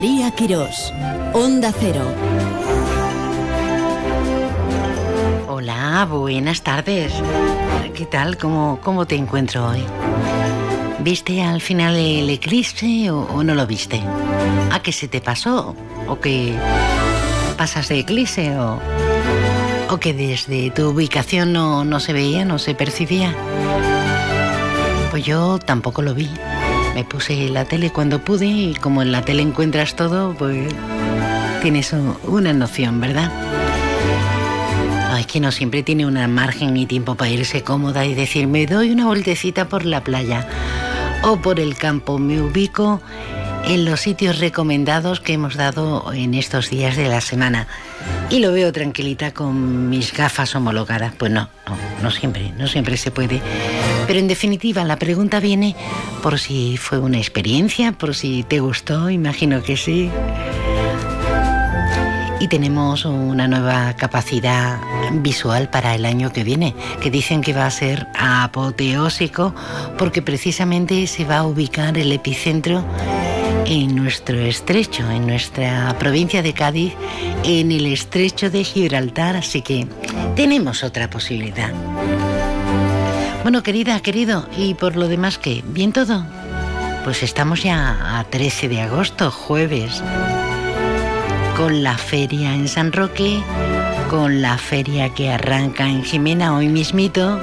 María Quirós, Onda Cero. Hola, buenas tardes. ¿Qué tal? ¿Cómo te encuentro hoy? ¿Viste al final el eclipse o no lo viste? ¿A qué se te pasó? ¿O que pasas de eclipse? ¿O que desde tu ubicación no se veía, no se percibía? Pues yo tampoco lo vi. Me puse la tele cuando pude y como en la tele encuentras todo, pues tienes una noción, ¿verdad? Es que no siempre tiene un margen y tiempo para irse cómoda y decir, me doy una vueltecita por la playa o por el campo. Me ubico en los sitios recomendados que hemos dado en estos días de la semana y lo veo tranquilita con mis gafas homologadas. Pues no siempre se puede. Pero en definitiva la pregunta viene por si fue una experiencia, por si te gustó, imagino que sí. Y tenemos una nueva capacidad visual para el año que viene, que dicen que va a ser apoteósico porque precisamente se va a ubicar el epicentro en nuestro estrecho, en nuestra provincia de Cádiz, en el estrecho de Gibraltar, así que tenemos otra posibilidad. Bueno, querida, querido, ¿y por lo demás qué? ¿Bien todo? Pues estamos ya a 13 de agosto, jueves, con la feria en San Roque, con la feria que arranca en Jimena hoy mismito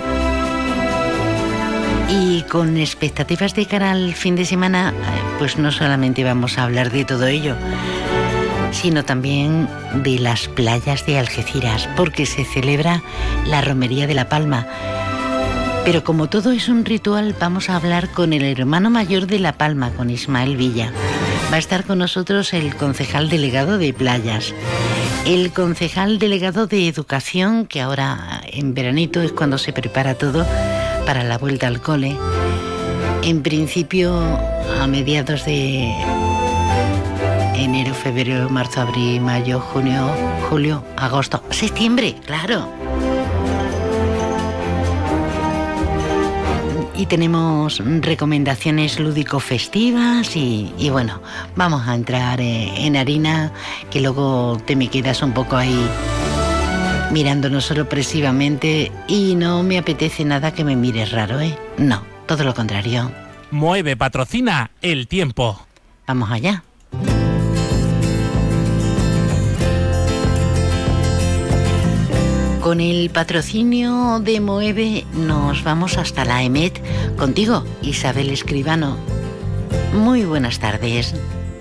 y con expectativas de cara al fin de semana, pues no solamente vamos a hablar de todo ello, sino también de las playas de Algeciras, porque se celebra la Romería de la Palma. Pero como todo es un ritual, vamos a hablar con el hermano mayor de La Palma, con Ismael Villa. Va a estar con nosotros el concejal delegado de playas, el concejal delegado de educación, que ahora en veranito es cuando se prepara todo para la vuelta al cole. En principio, a mediados de enero, febrero, marzo, abril, mayo, junio, julio, agosto, septiembre, claro. Y tenemos recomendaciones lúdico-festivas y bueno, vamos a entrar en harina, que luego te me quedas un poco ahí mirándonos sorpresivamente y no me apetece nada que me mires raro, ¿eh? No, todo lo contrario. Mueve patrocina el tiempo. Vamos allá. Con el patrocinio de Moeve nos vamos hasta la EMET. Contigo, Isabel Escribano. Muy buenas tardes.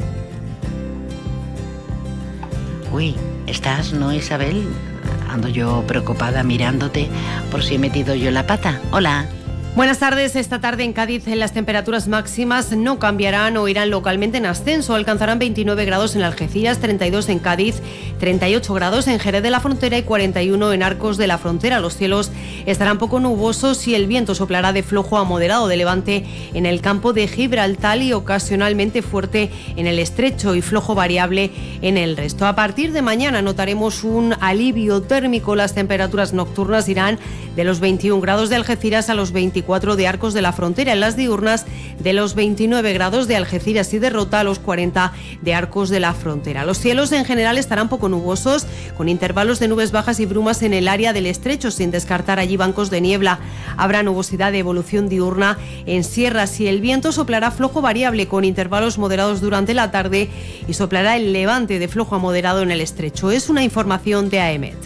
Uy, ¿estás, no, Isabel? Ando yo preocupada mirándote por si he metido yo la pata. Hola. Buenas tardes. Esta tarde en Cádiz las temperaturas máximas no cambiarán o irán localmente en ascenso. Alcanzarán 29 grados en Algeciras, 32 en Cádiz, 38 grados en Jerez de la Frontera y 41 en Arcos de la Frontera. Los cielos estarán poco nubosos y el viento soplará de flojo a moderado de levante en el campo de Gibraltar y ocasionalmente fuerte en el estrecho y flojo variable en el resto. A partir de mañana notaremos un alivio térmico. Las temperaturas nocturnas irán de los 21 grados de Algeciras a los 24 de Arcos de la Frontera, en las diurnas de los 29 grados de Algeciras y de Rota a los 40 de Arcos de la Frontera. Los cielos en general estarán poco nubosos, con intervalos de nubes bajas y brumas en el área del estrecho, sin descartar allí bancos de niebla. Habrá nubosidad de evolución diurna en sierras y el viento soplará flojo variable con intervalos moderados durante la tarde y soplará el levante de flojo a moderado en el estrecho. Es una información de AEMET.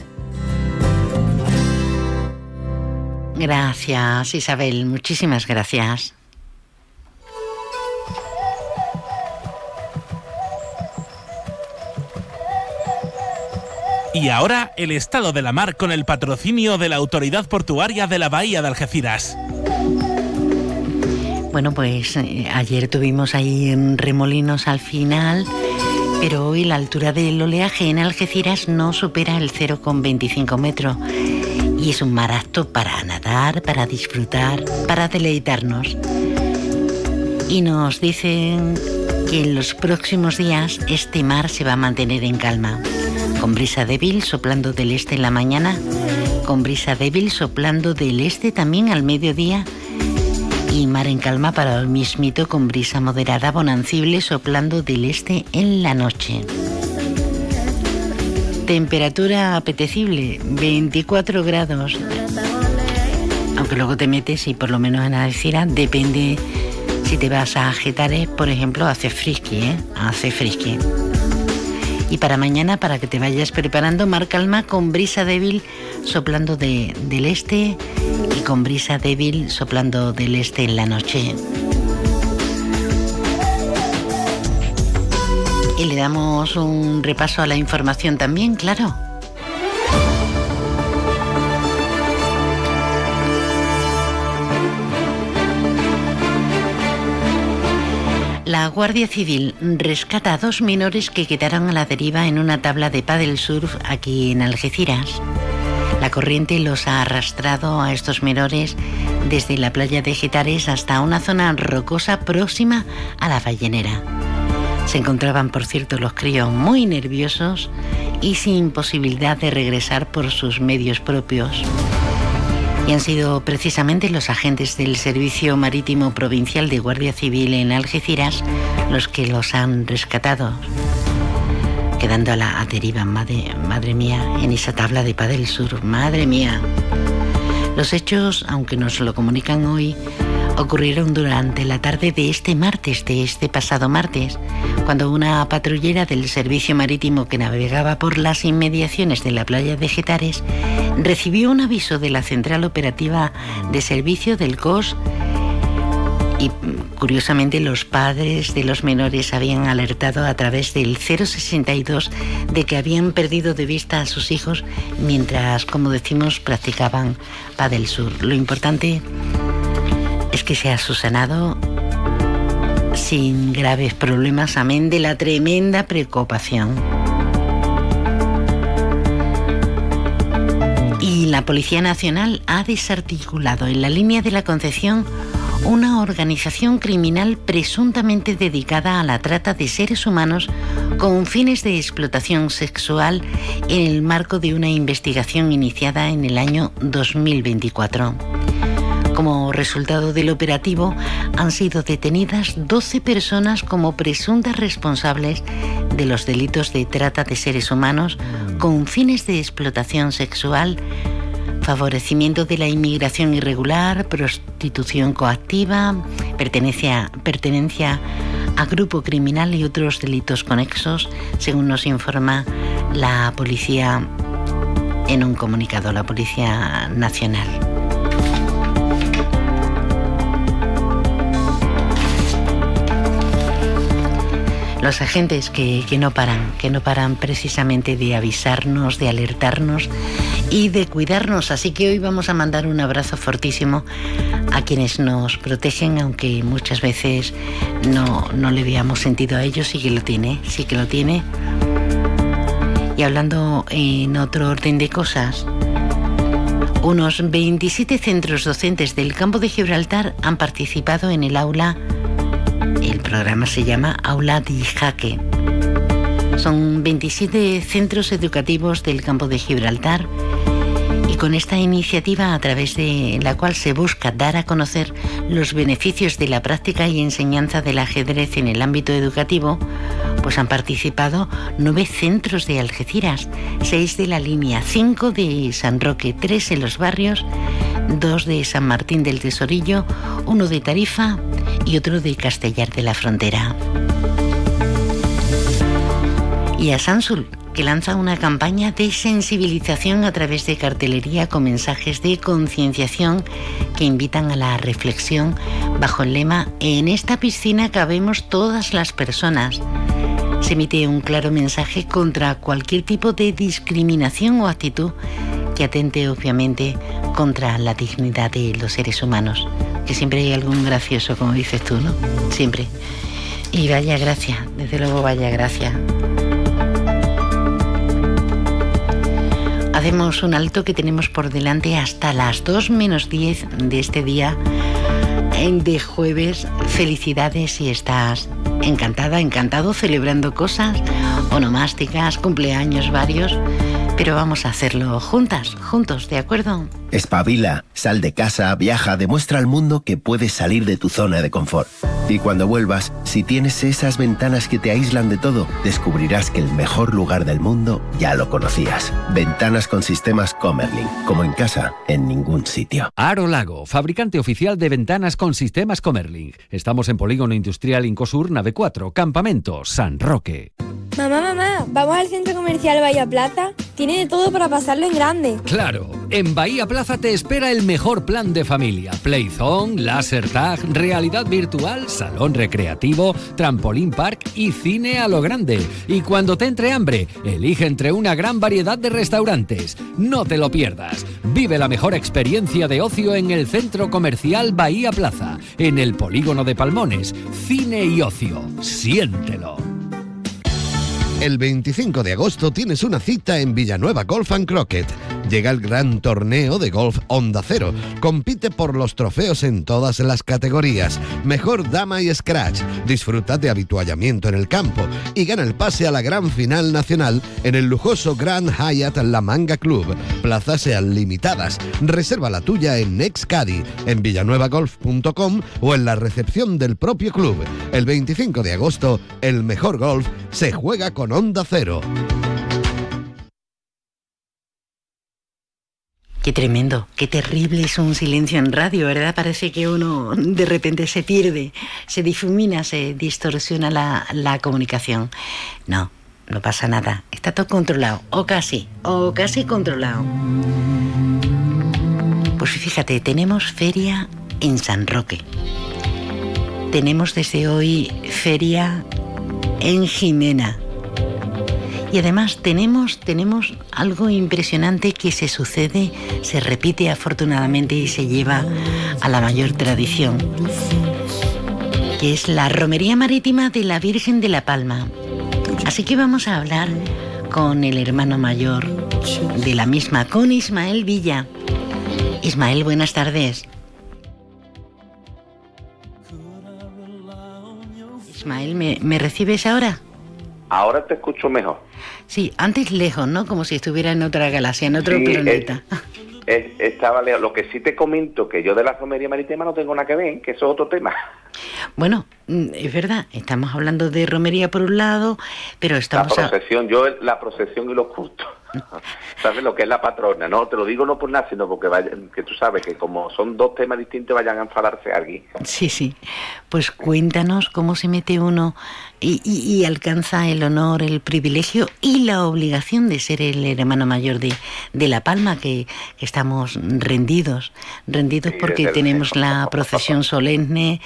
Gracias, Isabel, muchísimas gracias. Y ahora el estado de la mar con el patrocinio de la Autoridad Portuaria de la Bahía de Algeciras. Bueno, pues ayer tuvimos ahí remolinos al final, pero hoy la altura del oleaje en Algeciras no supera el 0,25 metros. Y es un mar apto para nadar, para disfrutar, para deleitarnos. Y nos dicen que en los próximos días este mar se va a mantener en calma, con brisa débil soplando del este en la mañana, con brisa débil soplando del este también al mediodía Y mar en calma para hoy mismito, con brisa moderada bonancible soplando del este en la noche. Temperatura apetecible, 24 grados. Aunque luego te metes y por lo menos en Algeciras, depende si te vas a Getares, por ejemplo, hace frisqui, hace frisqui. Y para mañana, para que te vayas preparando, mar calma con brisa débil soplando del este y con brisa débil soplando del este en la noche. Y le damos un repaso a la información también, claro. La Guardia Civil rescata a 2 menores que quedaron a la deriva en una tabla de paddle surf aquí en Algeciras. La corriente los ha arrastrado a estos menores desde la playa de Getares hasta una zona rocosa próxima a la Ballenera. Se encontraban, por cierto, los críos muy nerviosos y sin posibilidad de regresar por sus medios propios. Y han sido precisamente los agentes del Servicio Marítimo Provincial de Guardia Civil en Algeciras los que los han rescatado, quedando a la deriva, madre mía, en esa tabla de paddle surf, madre mía. Los hechos, aunque nos lo comunican hoy, ocurrieron durante la tarde de este pasado martes, cuando una patrullera del Servicio Marítimo que navegaba por las inmediaciones de la playa de Getares recibió un aviso de la Central Operativa de Servicio del COS y, curiosamente, los padres de los menores habían alertado a través del 062 de que habían perdido de vista a sus hijos mientras, como decimos, practicaban paddle surf. Lo importante es que se ha subsanado sin graves problemas, amén de la tremenda preocupación. Y la Policía Nacional ha desarticulado en la línea de la Concepción una organización criminal presuntamente dedicada a la trata de seres humanos con fines de explotación sexual en el marco de una investigación iniciada en el año 2024. Como resultado del operativo, han sido detenidas 12 personas como presuntas responsables de los delitos de trata de seres humanos con fines de explotación sexual, favorecimiento de la inmigración irregular, prostitución coactiva, pertenencia a grupo criminal y otros delitos conexos, según nos informa la policía en un comunicado, la Policía Nacional. Los agentes que no paran precisamente de avisarnos, de alertarnos y de cuidarnos. Así que hoy vamos a mandar un abrazo fortísimo a quienes nos protegen, aunque muchas veces no le veamos sentido a ellos. Sí que lo tiene. Y hablando en otro orden de cosas, unos 27 centros docentes del campo de Gibraltar han participado en el aula. El programa se llama Aula di Jaque. Son 27 centros educativos del campo de Gibraltar y con esta iniciativa, a través de la cual se busca dar a conocer los beneficios de la práctica y enseñanza del ajedrez en el ámbito educativo, pues han participado 9 centros de Algeciras, 6 de la línea, 5 de San Roque, 3 en los barrios, 2 de San Martín del Tesorillo, 1 de Tarifa y otro de Castellar de la Frontera. Y a Sansul, que lanza una campaña de sensibilización a través de cartelería con mensajes de concienciación que invitan a la reflexión bajo el lema "En esta piscina cabemos todas las personas". Se emite un claro mensaje contra cualquier tipo de discriminación o actitud que atente obviamente contra la dignidad de los seres humanos. Que siempre hay algún gracioso, como dices tú, ¿no? Siempre. Y vaya gracia, desde luego vaya gracia. Hacemos un alto que tenemos por delante hasta las 2 menos 10 de este día de jueves. Felicidades si estás encantado celebrando cosas onomásticas, cumpleaños varios. Pero vamos a hacerlo juntos, ¿de acuerdo? Espabila, sal de casa, viaja, demuestra al mundo que puedes salir de tu zona de confort. Y cuando vuelvas, si tienes esas ventanas que te aíslan de todo, descubrirás que el mejor lugar del mundo ya lo conocías. Ventanas con sistemas Comerlin, como en casa, en ningún sitio. Aro Lago, fabricante oficial de ventanas con sistemas Comerlin. Estamos en Polígono Industrial Incosur, nave 4, Campamento, San Roque. Mamá, ¿vamos al centro comercial Bahía Plaza? Tiene de todo para pasarlo en grande. Claro, en Bahía Plaza te espera el mejor plan de familia. Playzone, laser tag, realidad virtual, salón recreativo, trampolín park y cine a lo grande. Y cuando te entre hambre, elige entre una gran variedad de restaurantes. No te lo pierdas. Vive la mejor experiencia de ocio en el centro comercial Bahía Plaza, en el Polígono de Palmones. Cine y ocio. Siéntelo. El 25 de agosto tienes una cita en Villanueva Golf & Croquet. Llega el gran torneo de golf Onda Cero. Compite por los trofeos en todas las categorías. Mejor dama y scratch. Disfruta de habituallamiento en el campo y gana el pase a la gran final nacional en el lujoso Grand Hyatt La Manga Club. Plazas sean limitadas. Reserva la tuya en Nextcadi, en villanuevagolf.com o en la recepción del propio club. El 25 de agosto, el mejor golf se juega con Onda Cero. Qué tremendo, qué terrible es un silencio en radio, ¿verdad? Parece que uno de repente se pierde, se difumina, se distorsiona la comunicación. No pasa nada, está todo controlado, o casi controlado. Pues fíjate, tenemos feria en San Roque. Tenemos desde hoy feria en Jimena. Y además tenemos algo impresionante que se sucede, se repite afortunadamente y se lleva a la mayor tradición, que es la Romería Marítima de la Virgen de la Palma. Así que vamos a hablar con el hermano mayor de la misma, con Ismael Villa. Ismael, buenas tardes. Ismael, ¿me recibes ahora? Ahora te escucho mejor. Sí, antes lejos, ¿no? Como si estuviera en otra galaxia, en otro planeta. Estaba lejos. Lo que sí te comento, que yo de la romería marítima no tengo nada que ver, que eso es otro tema. Bueno, es verdad, estamos hablando de romería por un lado, pero estamos... La procesión y los cultos. ¿Sabes lo que es la patrona? No, te lo digo no por nada, sino porque que tú sabes que como son dos temas distintos vayan a enfadarse a alguien. Sí. Pues cuéntanos cómo se mete uno y alcanza el honor, el privilegio y la obligación de ser el hermano mayor de La Palma, que estamos rendidos sí, porque tenemos la procesión solemne,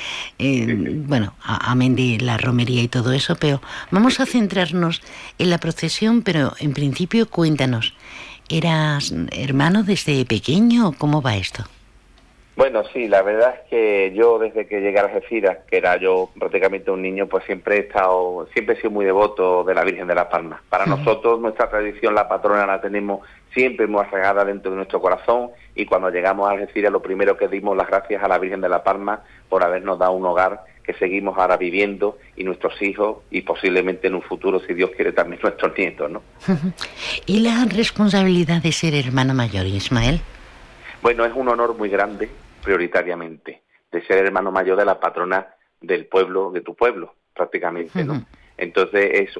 amén de la romería y todo eso, pero vamos a centrarnos en la procesión, pero en principio cuéntanos, ¿eras hermano desde pequeño o cómo va esto? Bueno, sí, la verdad es que yo desde que llegué a Algeciras, que era yo prácticamente un niño, pues siempre he sido muy devoto de la Virgen de la Palma. Para nosotros nuestra tradición, la patrona, la tenemos siempre muy arraigada dentro de nuestro corazón, y cuando llegamos a Algeciras lo primero que dimos las gracias a la Virgen de la Palma por habernos dado un hogar que seguimos ahora viviendo, y nuestros hijos, y posiblemente en un futuro, si Dios quiere, también nuestros nietos, ¿no? ¿Y la responsabilidad de ser hermano mayor, Ismael? Bueno, es un honor muy grande, prioritariamente, de ser hermano mayor de la patrona del pueblo, de tu pueblo, prácticamente, ¿no? Entonces es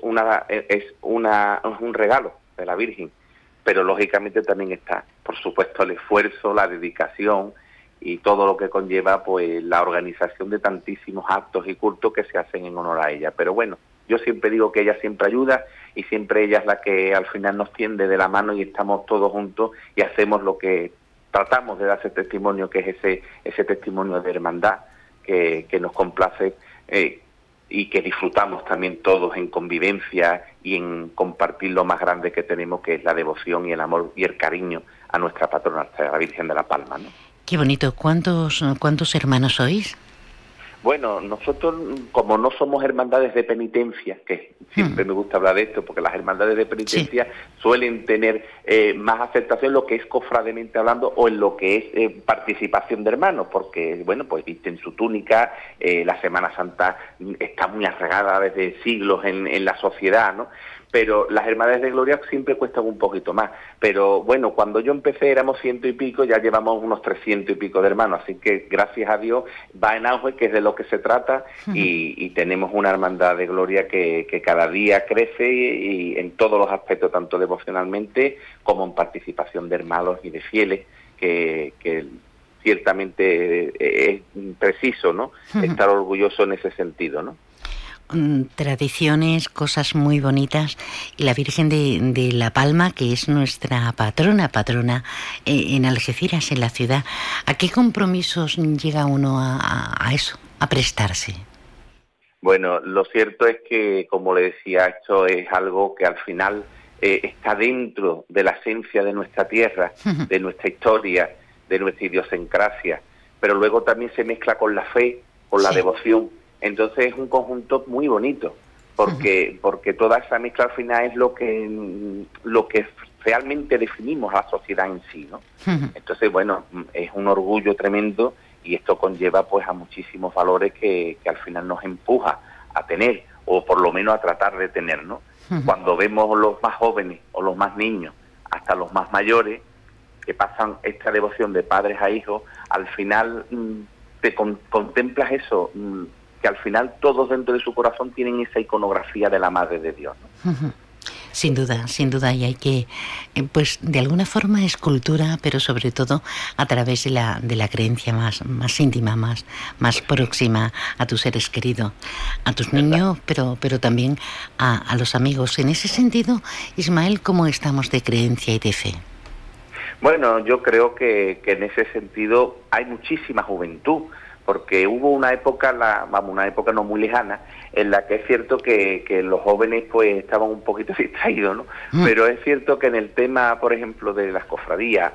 un regalo de la Virgen, pero lógicamente también está, por supuesto, el esfuerzo, la dedicación y todo lo que conlleva, pues, la organización de tantísimos actos y cultos que se hacen en honor a ella. Pero bueno, yo siempre digo que ella siempre ayuda, y siempre ella es la que al final nos tiende de la mano, y estamos todos juntos y hacemos lo que tratamos de dar, ese testimonio, que es ese testimonio de hermandad que nos complace, y que disfrutamos también todos en convivencia y en compartir lo más grande que tenemos, que es la devoción y el amor y el cariño a nuestra patrona, a la Virgen de la Palma, ¿no? Qué bonito. ¿Cuántos hermanos sois? Bueno, nosotros, como no somos hermandades de penitencia, que siempre me gusta hablar de esto, porque las hermandades de penitencia suelen tener más aceptación en lo que es cofrademente hablando o en lo que es participación de hermanos, porque, bueno, pues visten su túnica, la Semana Santa está muy arraigada desde siglos en la sociedad, ¿no? Pero las hermandades de gloria siempre cuestan un poquito más. Pero bueno, cuando yo empecé éramos 100 y pico, ya llevamos unos 300 y pico de hermanos, así que gracias a Dios va en auge, que es de lo que se trata, y tenemos una hermandad de gloria que cada día crece y en todos los aspectos, tanto devocionalmente como en participación de hermanos y de fieles, que ciertamente es preciso, ¿no? Estar orgulloso en ese sentido, ¿no? Tradiciones, cosas muy bonitas, y la Virgen de La Palma, que es nuestra patrona en Algeciras, en la ciudad. ¿A qué compromisos llega uno a eso, a prestarse? Bueno, lo cierto es que, como le decía, esto es algo que al final está dentro de la esencia de nuestra tierra, de nuestra historia, de nuestra idiosincrasia, pero luego también se mezcla con la fe, con la devoción. Entonces es un conjunto muy bonito, porque toda esa mezcla al final es lo que realmente definimos a la sociedad en sí, ¿no? Entonces, bueno, es un orgullo tremendo, y esto conlleva pues a muchísimos valores que al final nos empuja a tener, o por lo menos a tratar de tener, ¿no? Cuando vemos los más jóvenes o los más niños, hasta los más mayores, que pasan esta devoción de padres a hijos, al final te contemplas eso, que al final todos dentro de su corazón tienen esa iconografía de la Madre de Dios, ¿no? Sin duda, y hay que, pues de alguna forma es cultura, pero sobre todo a través de la creencia más íntima, más próxima a tus seres queridos, a tus niños, pero también a los amigos. En ese sentido, Ismael, ¿cómo estamos de creencia y de fe? Bueno, yo creo que en ese sentido hay muchísima juventud, porque hubo una época no muy lejana, en la que es cierto que los jóvenes pues estaban un poquito distraídos, ¿no? Pero es cierto que en el tema, por ejemplo, de las cofradías,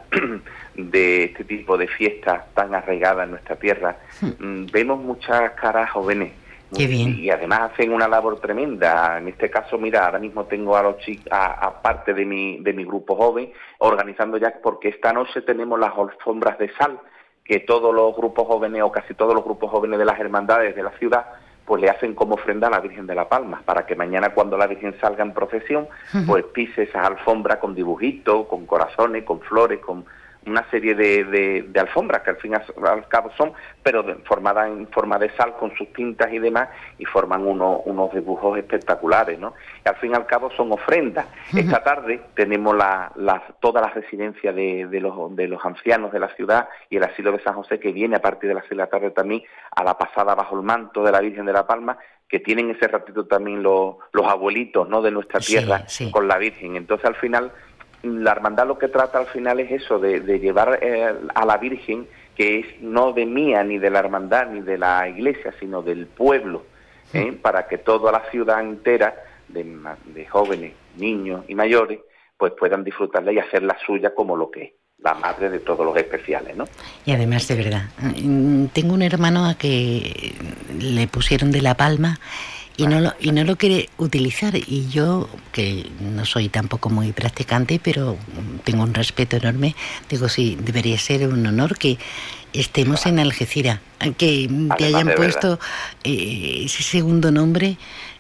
de este tipo de fiestas tan arraigadas en nuestra tierra, vemos muchas caras jóvenes. Qué bien. Y además hacen una labor tremenda. En este caso, mira, ahora mismo tengo a los chicos, a parte de mi grupo joven, organizando ya, porque esta noche tenemos las alfombras de sal, que todos los grupos jóvenes, o casi todos los grupos jóvenes de las hermandades de la ciudad, pues le hacen como ofrenda a la Virgen de La Palma, para que mañana, cuando la Virgen salga en procesión, pues pise esas alfombras con dibujitos, con corazones, con flores, con una serie de alfombras que al fin y al cabo son, pero formadas en forma de sal, con sus tintas y demás, y forman unos dibujos espectaculares, ¿no? Y al fin y al cabo son ofrendas. Esta tarde tenemos toda la residencia de los ancianos de la ciudad y el asilo de San José, que viene a partir de las 6 de la tarde también a la pasada bajo el manto de la Virgen de La Palma, que tienen ese ratito también los abuelitos, ¿no?, de nuestra tierra, con la Virgen. Entonces, al final, la hermandad lo que trata al final es eso, de llevar a la Virgen, que es no de mía, ni de la hermandad, ni de la iglesia, sino del pueblo, para que toda la ciudad entera, de jóvenes, niños y mayores, pues puedan disfrutarla y hacerla suya como lo que es, la madre de todos los especiales, ¿no? Y además, de verdad, tengo un hermano a que le pusieron de La Palma, y no lo quiere utilizar, y yo, que no soy tampoco muy practicante, pero tengo un respeto enorme, digo, sí, debería ser un honor que estemos en Algeciras, que te hayan puesto ese segundo nombre.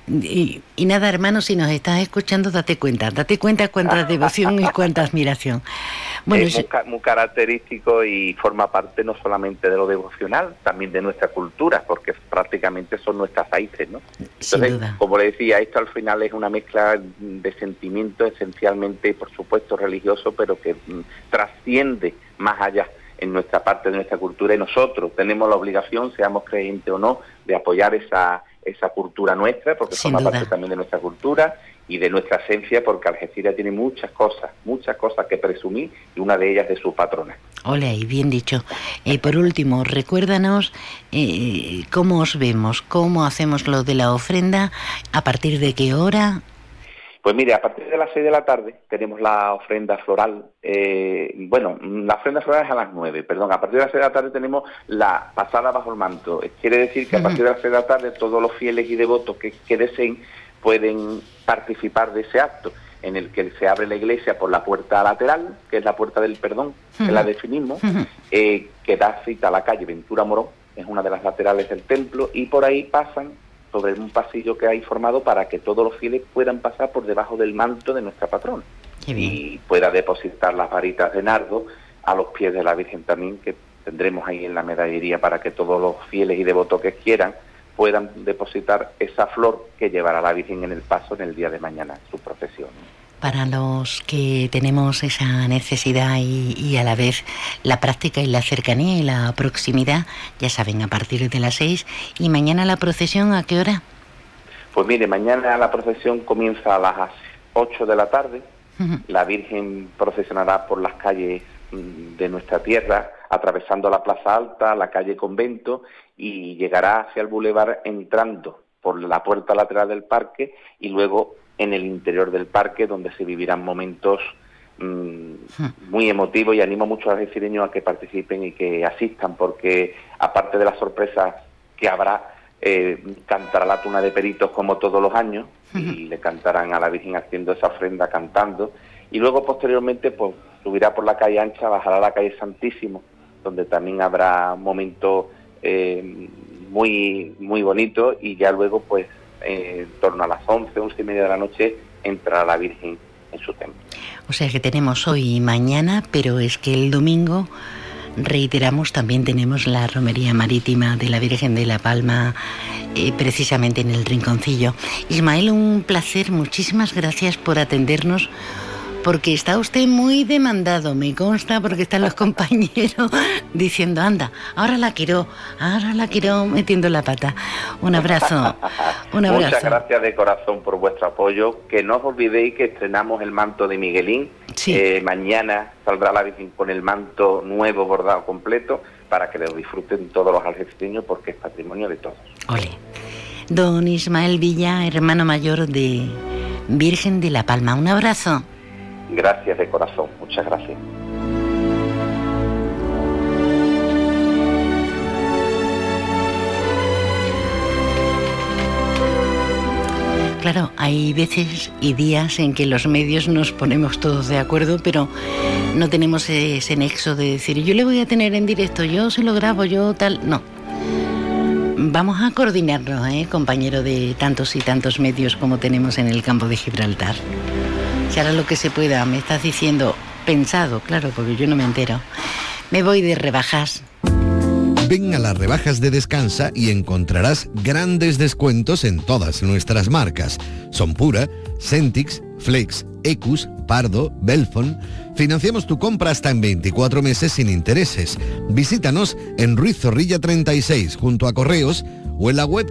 Y nada, hermano, si nos estás escuchando, date cuenta cuánta devoción y cuánta admiración. Bueno, es muy característico, y forma parte no solamente de lo devocional, también de nuestra cultura, porque prácticamente son nuestras raíces, ¿no? Entonces, como le decía, esto al final es una mezcla de sentimientos, esencialmente, por supuesto, religioso, pero que trasciende más allá en nuestra parte de nuestra cultura, y nosotros tenemos la obligación, seamos creyentes o no, de apoyar esa cultura nuestra, porque forma parte también de nuestra cultura y de nuestra esencia, porque Algeciras tiene muchas cosas que presumir, y una de ellas de su patrona. Hola, y bien dicho. Por último, recuérdanos cómo os vemos, cómo hacemos lo de la ofrenda, a partir de qué hora. Pues mire, a partir de las 6 de la tarde tenemos la ofrenda floral. La ofrenda floral es a las 9, perdón. A partir de las 6 de la tarde tenemos la pasada bajo el manto. Quiere decir que a partir de las 6 de la tarde todos los fieles y devotos que deseen pueden participar de ese acto, en el que se abre la iglesia por la puerta lateral, que es la puerta del perdón, que la definimos, que da cita a la calle Ventura Morón, es una de las laterales del templo, y por ahí pasan sobre un pasillo que hay formado para que todos los fieles puedan pasar por debajo del manto de nuestra patrona y pueda depositar las varitas de nardo a los pies de la Virgen también, que tendremos ahí en la medallería para que todos los fieles y devotos que quieran puedan depositar esa flor que llevará la Virgen en el paso en el día de mañana, en su procesión. Para los que tenemos esa necesidad y a la vez la práctica y la cercanía y la proximidad, ya saben, a partir de las 6. ¿Y mañana la procesión a qué hora? Pues mire, mañana la procesión comienza a las 8 de la tarde. La Virgen procesionará por las calles de nuestra tierra, atravesando la Plaza Alta, la calle Convento, y llegará hacia el bulevar entrando por la puerta lateral del parque y luego en el interior del parque, donde se vivirán momentos muy emotivos, y animo mucho a los algecireños a que participen y que asistan, porque aparte de las sorpresas que habrá, cantará la Tuna de Peritos como todos los años, y le cantarán a la Virgen haciendo esa ofrenda cantando, y luego posteriormente pues subirá por la calle Ancha, bajará a la calle Santísimo, donde también habrá momentos muy muy bonitos, y ya luego pues en torno a las 11:30 de la noche entrará la Virgen en su templo. O sea que tenemos hoy y mañana, pero es que el domingo, reiteramos, también tenemos la romería marítima de la Virgen de la Palma, precisamente en el Rinconcillo. Ismael, un placer, muchísimas gracias por atendernos, porque está usted muy demandado, me consta, porque están los compañeros diciendo, anda, ahora la quiero metiendo la pata. Un abrazo, un abrazo. Muchas gracias de corazón por vuestro apoyo. Que no os olvidéis que estrenamos el manto de Miguelín. Sí. Mañana saldrá la Virgen con el manto nuevo bordado completo para que lo disfruten todos los algecireños, porque es patrimonio de todos. Ole. Don Ismael Villa, hermano mayor de Virgen de la Palma. Un abrazo. Gracias de corazón, muchas gracias. Claro, hay veces y días en que los medios nos ponemos todos de acuerdo, pero no tenemos ese nexo de decir, yo le voy a tener en directo, yo se lo grabo, yo tal... No. Vamos a coordinarnos, compañero de tantos y tantos medios como tenemos en el campo de Gibraltar. Si hará lo que se pueda, me estás diciendo, pensado, claro, porque yo no me entero. Me voy de rebajas. Ven a las rebajas de Descansa y encontrarás grandes descuentos en todas nuestras marcas. Son Pura, Centix, Flex, Ecus, Pardo, Belfon. Financiamos tu compra hasta en 24 meses sin intereses. Visítanos en Ruiz Zorrilla 36 junto a Correos o en la web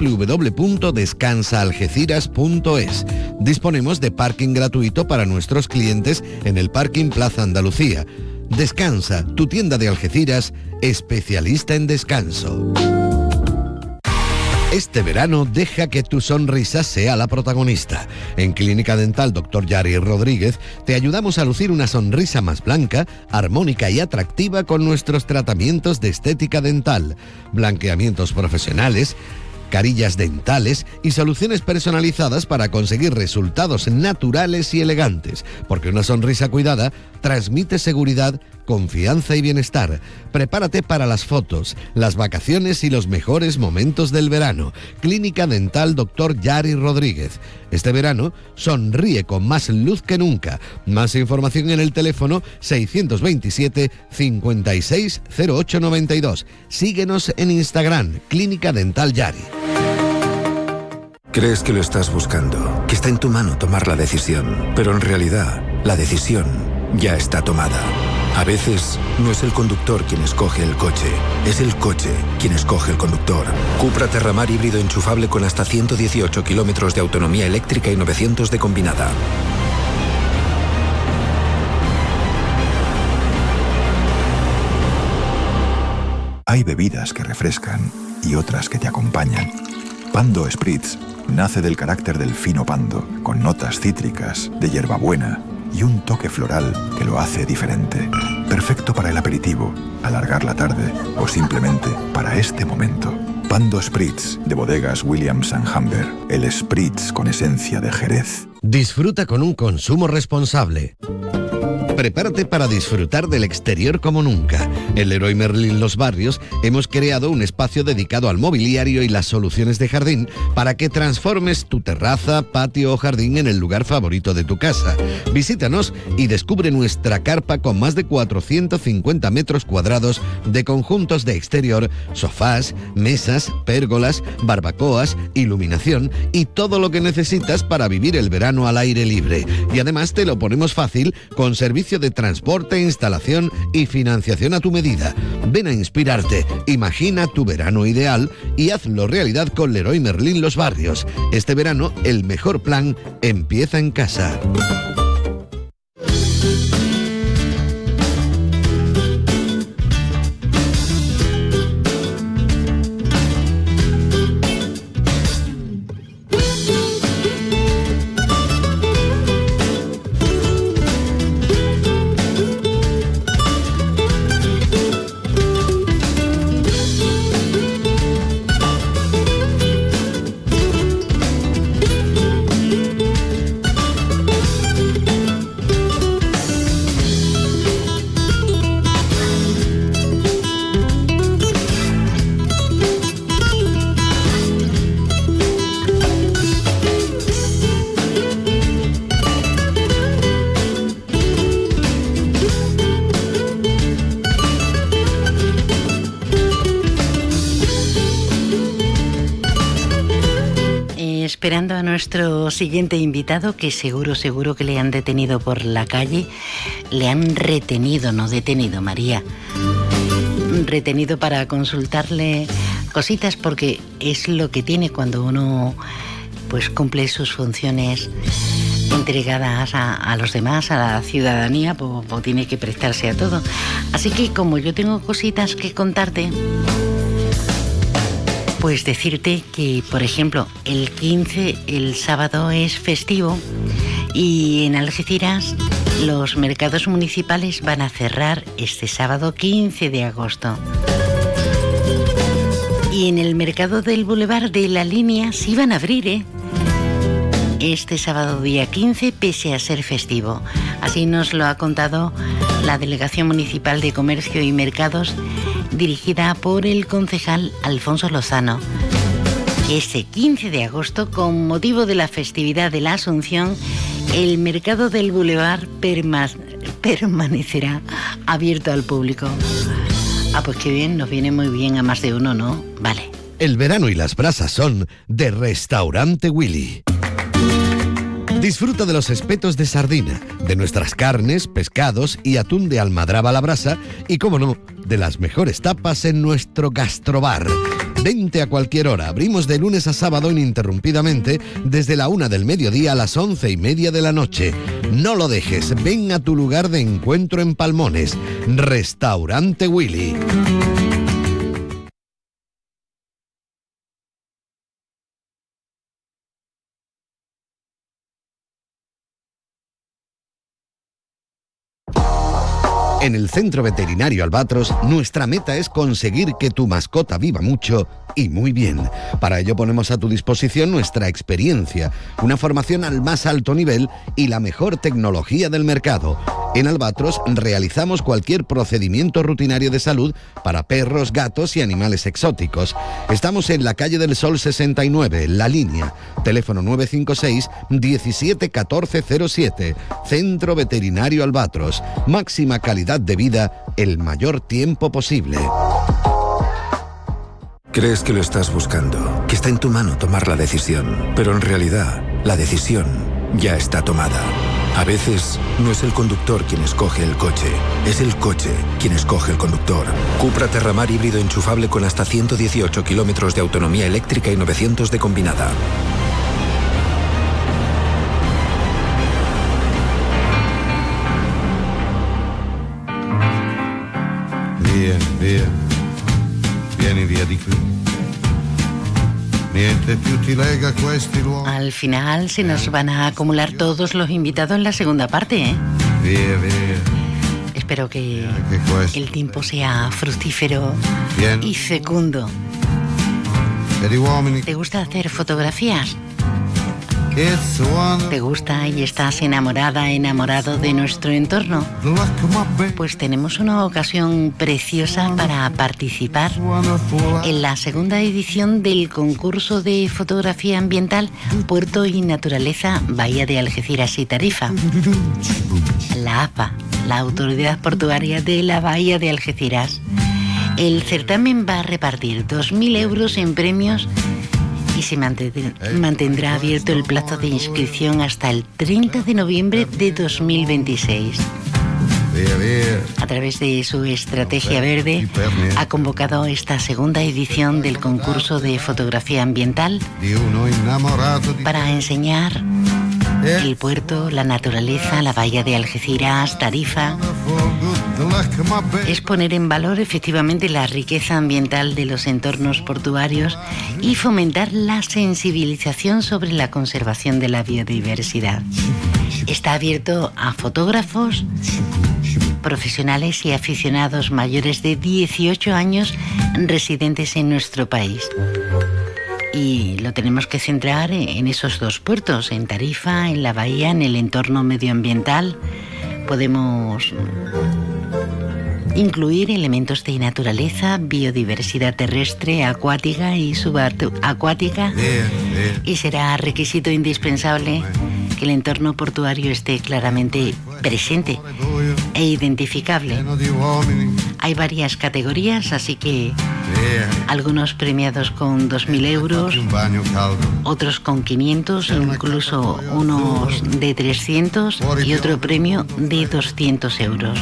www.descansaalgeciras.es. Disponemos de parking gratuito para nuestros clientes en el Parking Plaza Andalucía. Descansa, tu tienda de Algeciras, especialista en descanso. Este verano deja que tu sonrisa sea la protagonista. En Clínica Dental Dr. Yari Rodríguez te ayudamos a lucir una sonrisa más blanca, armónica y atractiva con nuestros tratamientos de estética dental, blanqueamientos profesionales, carillas dentales y soluciones personalizadas para conseguir resultados naturales y elegantes, porque una sonrisa cuidada transmite seguridad, confianza y bienestar. Prepárate para las fotos, las vacaciones y los mejores momentos del verano. Clínica Dental Dr. Yari Rodríguez. Este verano sonríe con más luz que nunca. Más información en el teléfono 627 56 08 92. Síguenos en Instagram, Clínica Dental Yari. Crees que lo estás buscando, que está en tu mano tomar la decisión, pero en realidad la decisión ya está tomada. A veces no es el conductor quien escoge el coche, es el coche quien escoge el conductor. Cupra Terramar híbrido enchufable con hasta 118 kilómetros de autonomía eléctrica y 900 de combinada. Hay bebidas que refrescan y otras que te acompañan. Pando Spritz nace del carácter del fino pando, con notas cítricas, de hierbabuena y un toque floral que lo hace diferente. Perfecto para el aperitivo, alargar la tarde o simplemente para este momento. Pando Spritz, de bodegas Williams & Humber. El Spritz con esencia de Jerez. Disfruta con un consumo responsable. Prepárate para disfrutar del exterior como nunca. En Leroy Merlin Los Barrios hemos creado un espacio dedicado al mobiliario y las soluciones de jardín para que transformes tu terraza, patio o jardín en el lugar favorito de tu casa. Visítanos y descubre nuestra carpa con más de 450 metros cuadrados de conjuntos de exterior, sofás, mesas, pérgolas, barbacoas, iluminación y todo lo que necesitas para vivir el verano al aire libre. Y además te lo ponemos fácil con servicio de transporte, instalación y financiación a tu medida. Ven a inspirarte, imagina tu verano ideal y hazlo realidad con Leroy Merlin Los Barrios. Este verano, el mejor plan empieza en casa. Esperando a nuestro siguiente invitado, que seguro que le han detenido por la calle. Le han retenido, no detenido, María. Retenido para consultarle cositas, porque es lo que tiene cuando uno pues cumple sus funciones entregadas a los demás, a la ciudadanía, pues tiene que prestarse a todo. Así que como yo tengo cositas que contarte, pues decirte que, por ejemplo, el 15, el sábado, es festivo y en Algeciras los mercados municipales van a cerrar este sábado 15 de agosto. Y en el mercado del Boulevard de la Línea sí van a abrir, este sábado día 15, pese a ser festivo. Así nos lo ha contado la Delegación Municipal de Comercio y Mercados, dirigida por el concejal Alfonso Lozano. Este 15 de agosto, con motivo de la festividad de la Asunción, el mercado del Boulevard permanecerá abierto al público. Ah, pues qué bien, nos viene muy bien a más de uno, ¿no? Vale. El verano y las brasas son de Restaurante Willy. Disfruta de los espetos de sardina, de nuestras carnes, pescados y atún de almadraba a la brasa y, como no, de las mejores tapas en nuestro gastrobar. Vente a cualquier hora, abrimos de lunes a sábado ininterrumpidamente desde la 1 del mediodía a las 11:30 de la noche. No lo dejes, ven a tu lugar de encuentro en Palmones, Restaurante Willy. En el Centro Veterinario Albatros, nuestra meta es conseguir que tu mascota viva mucho y muy bien. Para ello ponemos a tu disposición nuestra experiencia, una formación al más alto nivel y la mejor tecnología del mercado. En Albatros realizamos cualquier procedimiento rutinario de salud para perros, gatos y animales exóticos. Estamos en la calle del Sol 69, La Línea. Teléfono 956 17 14 07. Centro Veterinario Albatros. Máxima calidad de vida el mayor tiempo posible. Crees que lo estás buscando, que está en tu mano tomar la decisión, pero en realidad la decisión ya está tomada. A veces no es el conductor quien escoge el coche, es el coche quien escoge el conductor. Cupra Terramar híbrido enchufable con hasta 118 kilómetros de autonomía eléctrica y 900 de combinada. Vieni via di qui. Al final se nos van a acumular todos los invitados en la segunda parte, ¿eh? Espero que el tiempo sea fructífero y fecundo. ¿Te gusta hacer fotografías? ¿Te gusta y estás enamorado de nuestro entorno? Pues tenemos una ocasión preciosa para participar en la segunda edición del concurso de fotografía ambiental Puerto y Naturaleza Bahía de Algeciras y Tarifa. La APA, la Autoridad Portuaria de la Bahía de Algeciras. El certamen va a repartir 2.000 euros en premios y se mantendrá abierto el plazo de inscripción hasta el 30 de noviembre de 2026. A través de su estrategia verde, ha convocado esta segunda edición del concurso de fotografía ambiental para enseñar el puerto, la naturaleza, la bahía de Algeciras, Tarifa. Es poner en valor efectivamente la riqueza ambiental de los entornos portuarios y fomentar la sensibilización sobre la conservación de la biodiversidad. Está abierto a fotógrafos, profesionales y aficionados mayores de 18 años residentes en nuestro país. Y lo tenemos que centrar en esos dos puertos, en Tarifa, en la bahía, en el entorno medioambiental. Podemos incluir elementos de naturaleza, biodiversidad terrestre, acuática y subacuática. Y será requisito indispensable que el entorno portuario esté claramente presente e identificable. Hay varias categorías, así que algunos premiados con 2.000 euros, otros con 500, incluso unos de 300 y otro premio de 200 euros.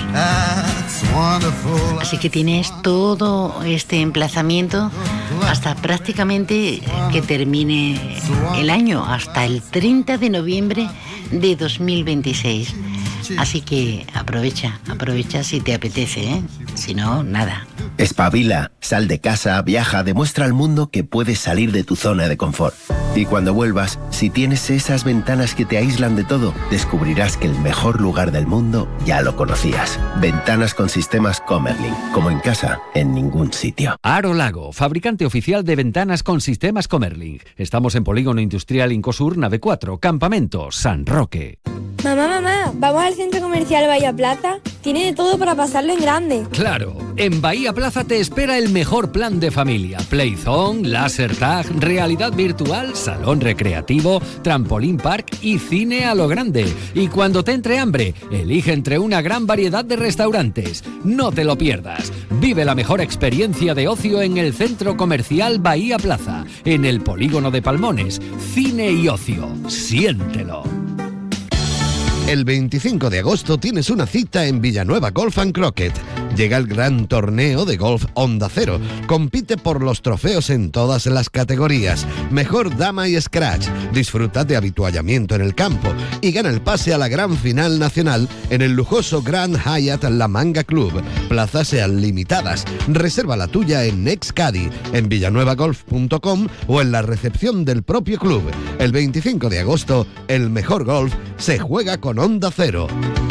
Así que tienes todo este emplazamiento hasta prácticamente que termine el año, hasta el 30 de noviembre de 2026. Así que aprovecha si te apetece, ¿eh? Si no, nada. Espabila, sal de casa, viaja, demuestra al mundo que puedes salir de tu zona de confort. Y cuando vuelvas, si tienes esas ventanas que te aíslan de todo, descubrirás que el mejor lugar del mundo ya lo conocías. Ventanas con sistemas Comerlin, como en casa, en ningún sitio. Aro Lago, fabricante oficial de ventanas con sistemas Comerlin. Estamos en Polígono Industrial Incosur, nave 4, Campamento, San Roque. Mamá, ¿vamos al centro comercial Bahía Plaza? Tiene de todo para pasarlo en grande. Claro, en Bahía Plaza te espera el mejor plan de familia. Playzone, láser tag, realidad virtual, salón recreativo, trampolín park y cine a lo grande. Y cuando te entre hambre, elige entre una gran variedad de restaurantes. No te lo pierdas. Vive la mejor experiencia de ocio en el centro comercial Bahía Plaza, en el Polígono de Palmones. Cine y ocio. Siéntelo. El 25 de agosto tienes una cita en Villanueva Golf & Croquet. Llega el gran torneo de golf Onda Cero. Compite por los trofeos en todas las categorías. Mejor dama y scratch. Disfruta de habituallamiento en el campo y gana el pase a la gran final nacional en el lujoso Grand Hyatt La Manga Club. Plazas sean limitadas. Reserva la tuya en Nextcadi, en villanuevagolf.com o en la recepción del propio club. El 25 de agosto, el mejor golf se juega con Onda Cero.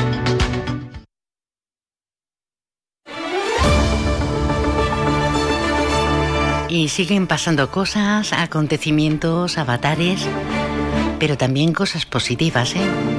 Y siguen pasando cosas, acontecimientos, avatares, pero también cosas positivas, ¿eh?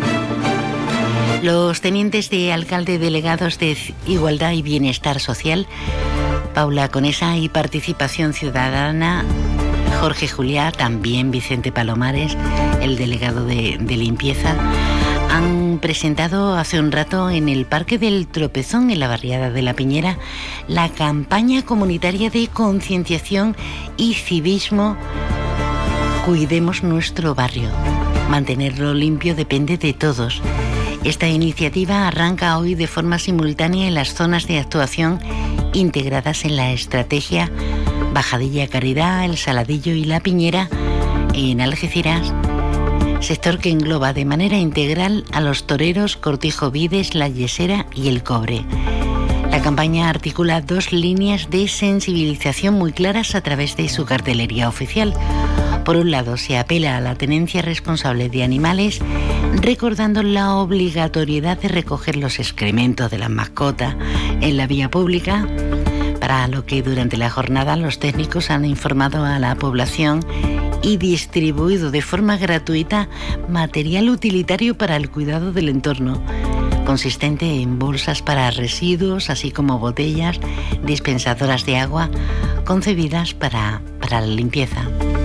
Los tenientes de alcalde delegados de Igualdad y Bienestar Social, Paula Conesa, y Participación Ciudadana, Jorge Juliá, también Vicente Palomares, el delegado de limpieza, han presentado hace un rato en el Parque del Tropezón, en la barriada de La Piñera, la campaña comunitaria de concienciación y civismo Cuidemos nuestro barrio. Mantenerlo limpio depende de todos. Esta iniciativa arranca hoy de forma simultánea en las zonas de actuación integradas en la estrategia Bajadilla Caridad, El Saladillo y La Piñera en Algeciras, sector que engloba de manera integral a los toreros, Cortijo Vides, La Yesera y El Cobre. La campaña articula dos líneas de sensibilización muy claras a través de su cartelería oficial. Por un lado, se apela a la tenencia responsable de animales, recordando la obligatoriedad de recoger los excrementos de las mascotas en la vía pública, para lo que durante la jornada los técnicos han informado a la población y distribuido de forma gratuita material utilitario para el cuidado del entorno, consistente en bolsas para residuos, así como botellas dispensadoras de agua concebidas para la limpieza.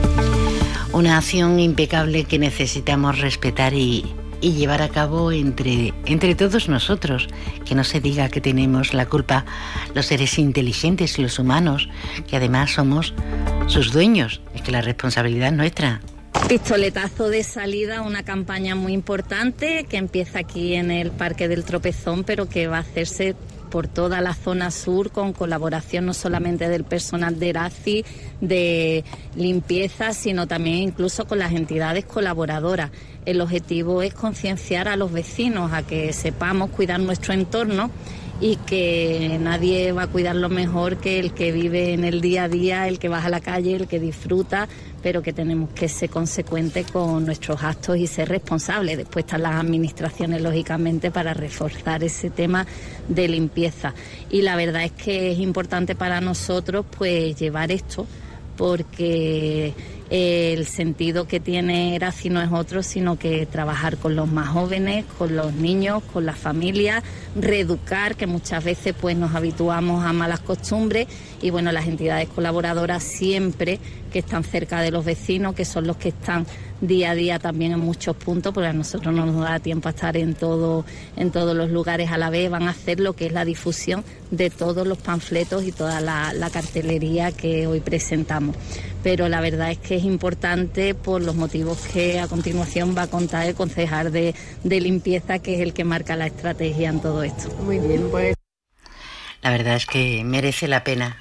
Una acción impecable que necesitamos respetar y llevar a cabo entre todos nosotros. Que no se diga que tenemos la culpa los seres inteligentes, los humanos, que además somos sus dueños. Es que la responsabilidad es nuestra. Pistoletazo de salida a una campaña muy importante que empieza aquí en el Parque del Tropezón, pero que va a hacerse por toda la zona sur, con colaboración no solamente del personal de ERAZI, de limpieza, sino también incluso con las entidades colaboradoras. El objetivo es concienciar a los vecinos a que sepamos cuidar nuestro entorno y que nadie va a cuidarlo mejor que el que vive en el día a día, el que baja a la calle, el que disfruta, pero que tenemos que ser consecuentes con nuestros actos y ser responsables. Después están las administraciones, lógicamente, para reforzar ese tema de limpieza. Y la verdad es que es importante para nosotros pues llevar esto, porque el sentido que tiene ERAZI no es otro, sino que trabajar con los más jóvenes, con los niños, con las familias, reeducar, que muchas veces pues nos habituamos a malas costumbres, y bueno, las entidades colaboradoras siempre que están cerca de los vecinos, que son los que están día a día también en muchos puntos, porque a nosotros no nos da tiempo a estar en todos los lugares a la vez, van a hacer lo que es la difusión de todos los panfletos y toda la cartelería que hoy presentamos. Pero la verdad es que es importante por los motivos que a continuación va a contar el concejal de limpieza, que es el que marca la estrategia en todo esto. Muy bien, pues. La verdad es que merece la pena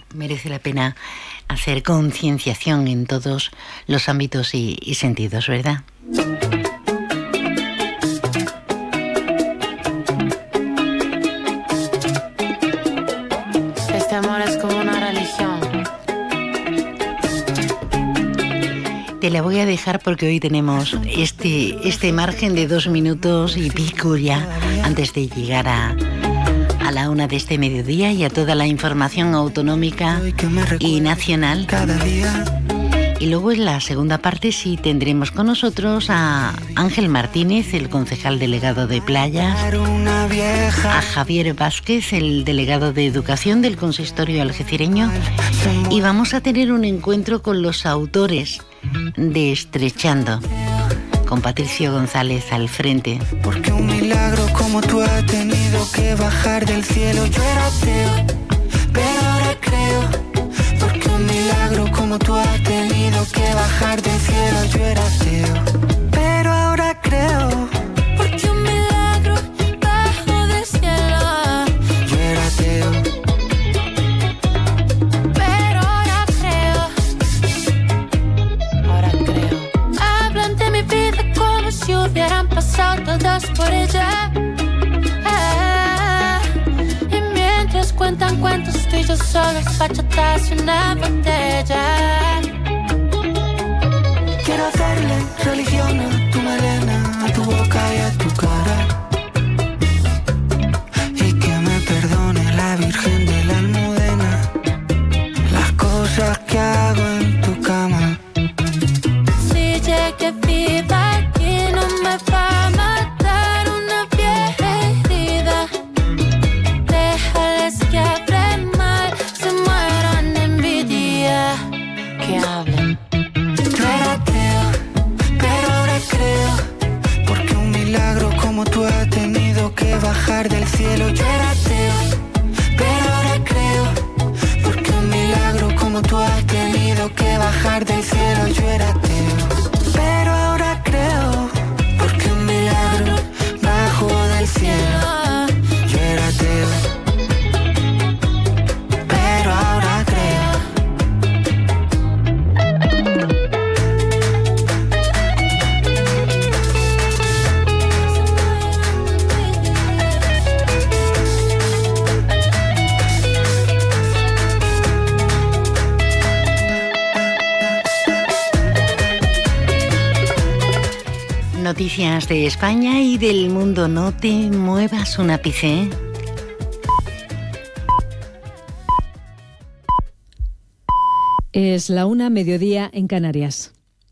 hacer concienciación en todos los ámbitos y sentidos, ¿verdad? Este amor es como una religión. Te la voy a dejar porque hoy tenemos este margen de 2 minutos y pico ya antes de llegar a la 1 de este mediodía y a toda la información autonómica y nacional. Y luego en la segunda parte sí tendremos con nosotros a Ángel Martínez, el concejal delegado de Playas, a Javier Vázquez, el delegado de Educación del consistorio algecireño, y vamos a tener un encuentro con los autores de Estrechando, con Patricio González al frente. Porque un milagro como tú ha tenido que bajar del cielo. Yo era ateo, pero ahora creo. Porque un milagro como tú ha tenido que bajar del cielo. Yo era ateo, pero ahora creo. Porque un milagro bajó del cielo. Yo era ateo, pero ahora creo. Ahora creo. Hablan de mi vida como si hubieran pasado todas por ella. Y mientras cuentan cuentos, tú y yo solos, bachatas y una botella. Quiero hacerle religión a tu melena, a tu boca y a tu cara. Y que me perdone la Virgen de la Almudena las cosas que hago en tu cama. Si llegué viva aquí no me va a matar una vieja herida. Déjales que hablen mal, se mueran de envidia. Que hablen. Yo era ateo, pero ahora creo. Porque un milagro como tú ha tenido que bajar del cielo. Yo era ateo, pero ahora creo. Porque un milagro como tú ha tenido que bajar del cielo. Yo era ateo, pero ahora creo. Porque un milagro bajó del cielo. Yo era ateo, pero ahora creo. noticias de España y del mundo. No te muevas un ápice. Es la 1:00, mediodía en Canarias.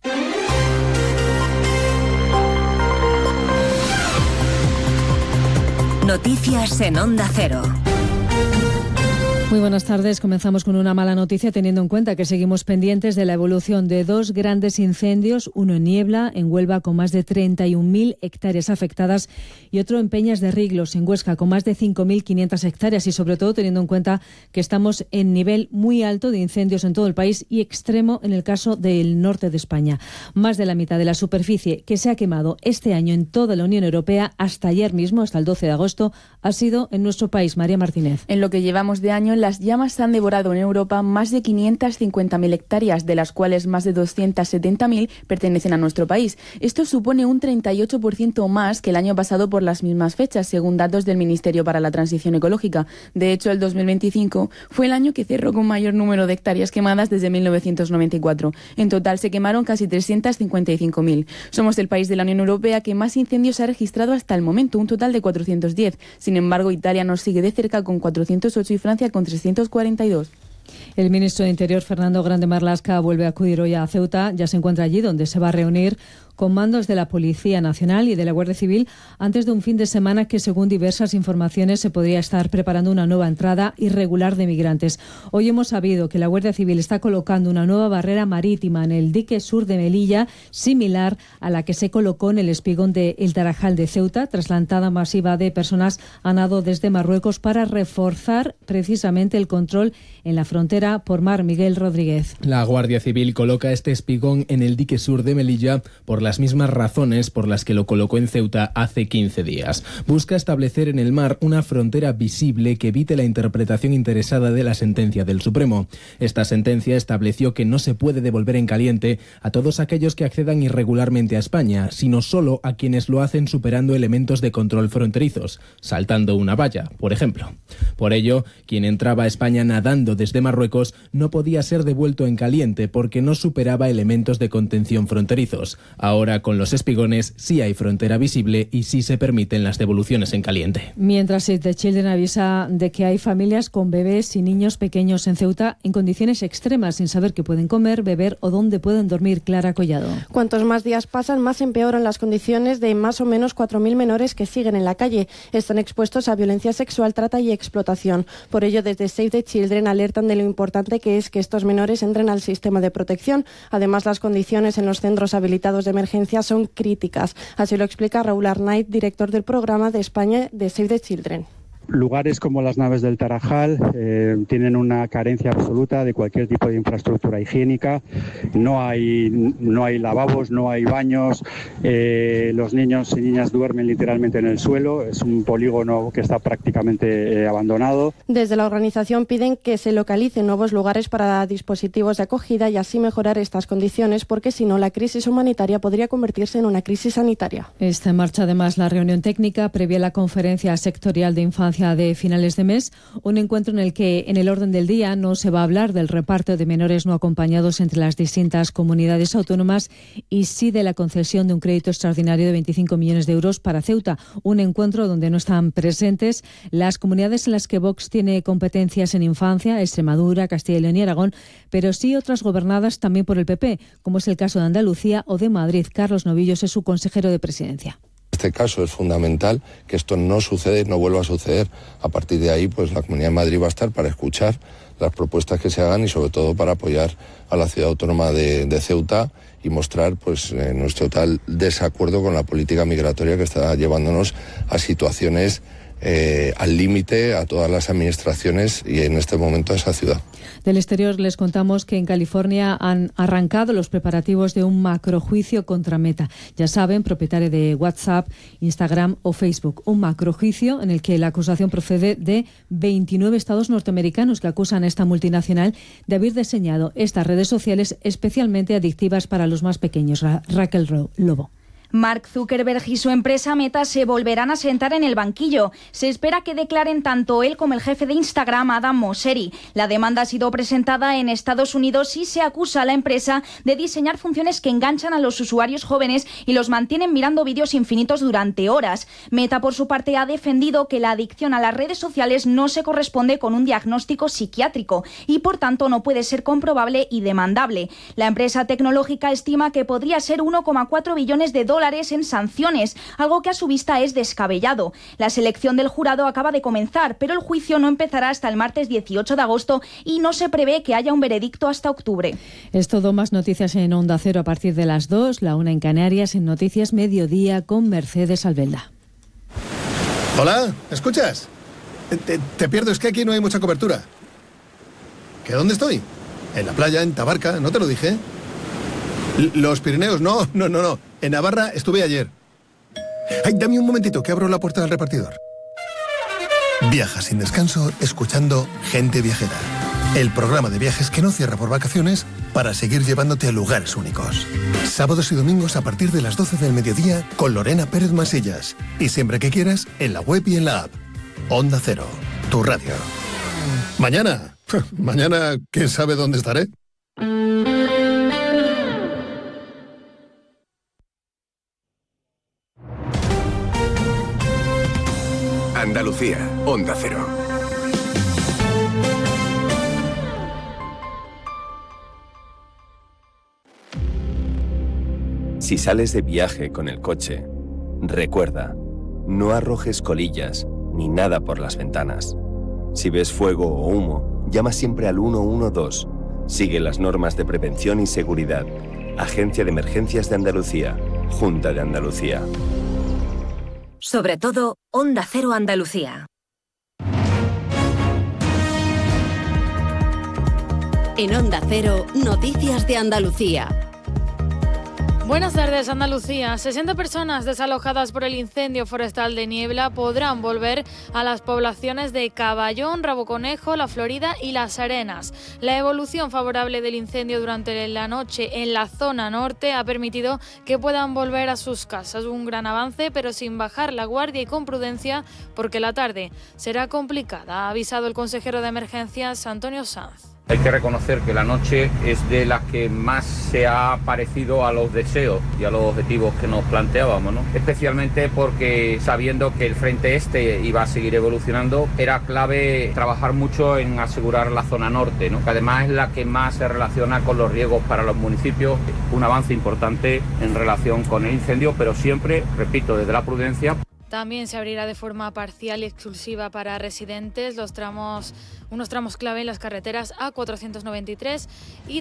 Noticias en Onda Cero. Muy buenas tardes. Comenzamos con una mala noticia, teniendo en cuenta que seguimos pendientes de la evolución de 2 grandes incendios, uno en Niebla, en Huelva, con más de 31.000 hectáreas afectadas, y otro en Peñas de Riglos, en Huesca, con más de 5.500 hectáreas, y sobre todo teniendo en cuenta que estamos en nivel muy alto de incendios en todo el país y extremo en el caso del norte de España. Más de la mitad de la superficie que se ha quemado este año en toda la Unión Europea, hasta ayer mismo, hasta el 12 de agosto, ha sido en nuestro país. María Martínez. En lo que llevamos de año, las llamas han devorado en Europa más de 550.000 hectáreas, de las cuales más de 270.000 pertenecen a nuestro país. Esto supone un 38% más que el año pasado por las mismas fechas, según datos del Ministerio para la Transición Ecológica. De hecho, el 2025 fue el año que cerró con mayor número de hectáreas quemadas desde 1994. En total se quemaron casi 355.000. Somos el país de la Unión Europea que más incendios ha registrado hasta el momento, un total de 410. Sin embargo, Italia nos sigue de cerca con 408 y Francia con 342. El ministro de Interior, Fernando Grande Marlaska, vuelve a acudir hoy a Ceuta. Ya se encuentra allí, donde se va a reunir con mandos de la Policía Nacional y de la Guardia Civil antes de un fin de semana que, según diversas informaciones, se podría estar preparando una nueva entrada irregular de migrantes. Hoy hemos sabido que la Guardia Civil está colocando una nueva barrera marítima en el dique sur de Melilla, similar a la que se colocó en el espigón de El Tarajal de Ceuta, tras la entrada masiva de personas a nado desde Marruecos, para reforzar precisamente el control en la frontera por mar. Miguel Rodríguez. La Guardia Civil coloca este espigón en el dique sur de Melilla por las mismas razones por las que lo colocó en Ceuta hace 15 días. Busca establecer en el mar una frontera visible que evite la interpretación interesada de la sentencia del Supremo. Esta sentencia estableció que no se puede devolver en caliente a todos aquellos que accedan irregularmente a España, sino solo a quienes lo hacen superando elementos de control fronterizos, saltando una valla, por ejemplo. Por ello, quien entraba a España nadando desde Marruecos no podía ser devuelto en caliente porque no superaba elementos de contención fronterizos. Ahora, con los espigones, sí hay frontera visible y sí se permiten las devoluciones en caliente. Mientras Save the Children avisa de que hay familias con bebés y niños pequeños en Ceuta en condiciones extremas, sin saber qué pueden comer, beber o dónde pueden dormir. Clara Collado. Cuantos más días pasan, más empeoran las condiciones de más o menos 4.000 menores que siguen en la calle. Están expuestos a violencia sexual, trata y explotación. Por ello, desde Save the Children alertan de lo importante que es que estos menores entren al sistema de protección. Además, las condiciones en los centros habilitados de emergencia son críticas. Así lo explica Raúl Arnaiz, director del programa de España de Save the Children. Lugares como las naves del Tarajal tienen una carencia absoluta de cualquier tipo de infraestructura higiénica. No hay lavabos, no hay baños. Los niños y niñas duermen literalmente en el suelo. Es un polígono que está prácticamente abandonado. Desde la organización piden que se localicen nuevos lugares para dispositivos de acogida y así mejorar estas condiciones, porque si no, la crisis humanitaria podría convertirse en una crisis sanitaria. Está en marcha además la reunión técnica previa a la conferencia sectorial de infancia de finales de mes, un encuentro en el que en el orden del día no se va a hablar del reparto de menores no acompañados entre las distintas comunidades autónomas y sí de la concesión de un crédito extraordinario de 25 millones de euros para Ceuta, un encuentro donde no están presentes las comunidades en las que Vox tiene competencias en infancia, Extremadura, Castilla y León y Aragón, pero sí otras gobernadas también por el PP, como es el caso de Andalucía o de Madrid. Carlos Novillos es su consejero de Presidencia. En este caso es fundamental que esto no suceda y no vuelva a suceder. A partir de ahí, pues la Comunidad de Madrid va a estar para escuchar las propuestas que se hagan y sobre todo para apoyar a la ciudad autónoma de Ceuta y mostrar pues nuestro total desacuerdo con la política migratoria que está llevándonos a situaciones al límite a todas las administraciones y en este momento a esa ciudad. Del exterior les contamos que en California han arrancado los preparativos de un macrojuicio contra Meta. Ya saben, propietario de WhatsApp, Instagram o Facebook. Un macrojuicio en el que la acusación procede de 29 estados norteamericanos que acusan a esta multinacional de haber diseñado estas redes sociales especialmente adictivas para los más pequeños. Raquel Lobo. Mark Zuckerberg y su empresa Meta se volverán a sentar en el banquillo. Se espera que declaren tanto él como el jefe de Instagram, Adam Mosseri. La demanda ha sido presentada en Estados Unidos y se acusa a la empresa de diseñar funciones que enganchan a los usuarios jóvenes y los mantienen mirando vídeos infinitos durante horas. Meta, por su parte, ha defendido que la adicción a las redes sociales no se corresponde con un diagnóstico psiquiátrico y, por tanto, no puede ser comprobable y demandable. La empresa tecnológica estima que podría ser 1,4 billones de dólares en sanciones, algo que a su vista es descabellado. La selección del jurado acaba de comenzar, pero el juicio no empezará hasta el martes 18 de agosto y no se prevé que haya un veredicto hasta octubre. Es todo, más noticias en Onda Cero a partir de las 2, la 1 en Canarias, en Noticias Mediodía con Mercedes Albelda. Hola, ¿me escuchas? Te pierdo, es que aquí no hay mucha cobertura. ¿Que dónde estoy? En la playa, en Tabarca, ¿no te lo dije? Los Pirineos, no. En Navarra estuve ayer. Ay, dame un momentito, que abro la puerta del repartidor. Viaja sin descanso escuchando Gente Viajera. El programa de viajes que no cierra por vacaciones para seguir llevándote a lugares únicos. Sábados y domingos a partir de las 12 del mediodía con Lorena Pérez Masillas. Y siempre que quieras, en la web y en la app. Onda Cero, tu radio. Mañana, ¿quién sabe dónde estaré? Andalucía, Onda Cero. Si sales de viaje con el coche, recuerda, no arrojes colillas ni nada por las ventanas. Si ves fuego o humo, llama siempre al 112. Sigue las normas de prevención y seguridad. Agencia de Emergencias de Andalucía, Junta de Andalucía. Sobre todo, Onda Cero Andalucía. En Onda Cero, Noticias de Andalucía. Buenas tardes, Andalucía. 60 personas desalojadas por el incendio forestal de Niebla podrán volver a las poblaciones de Caballón, Raboconejo, La Florida y Las Arenas. La evolución favorable del incendio durante la noche en la zona norte ha permitido que puedan volver a sus casas. Un gran avance, pero sin bajar la guardia y con prudencia, porque la tarde será complicada, ha avisado el consejero de Emergencias, Antonio Sanz. Hay que reconocer que la noche es de las que más se ha parecido a los deseos y a los objetivos que nos planteábamos, ¿no? Especialmente porque, sabiendo que el frente este iba a seguir evolucionando, era clave trabajar mucho en asegurar la zona norte, ¿no? Que además es la que más se relaciona con los riesgos para los municipios. Un avance importante en relación con el incendio, pero siempre, repito, desde la prudencia. También se abrirá de forma parcial y exclusiva para residentes unos tramos clave en las carreteras A493 y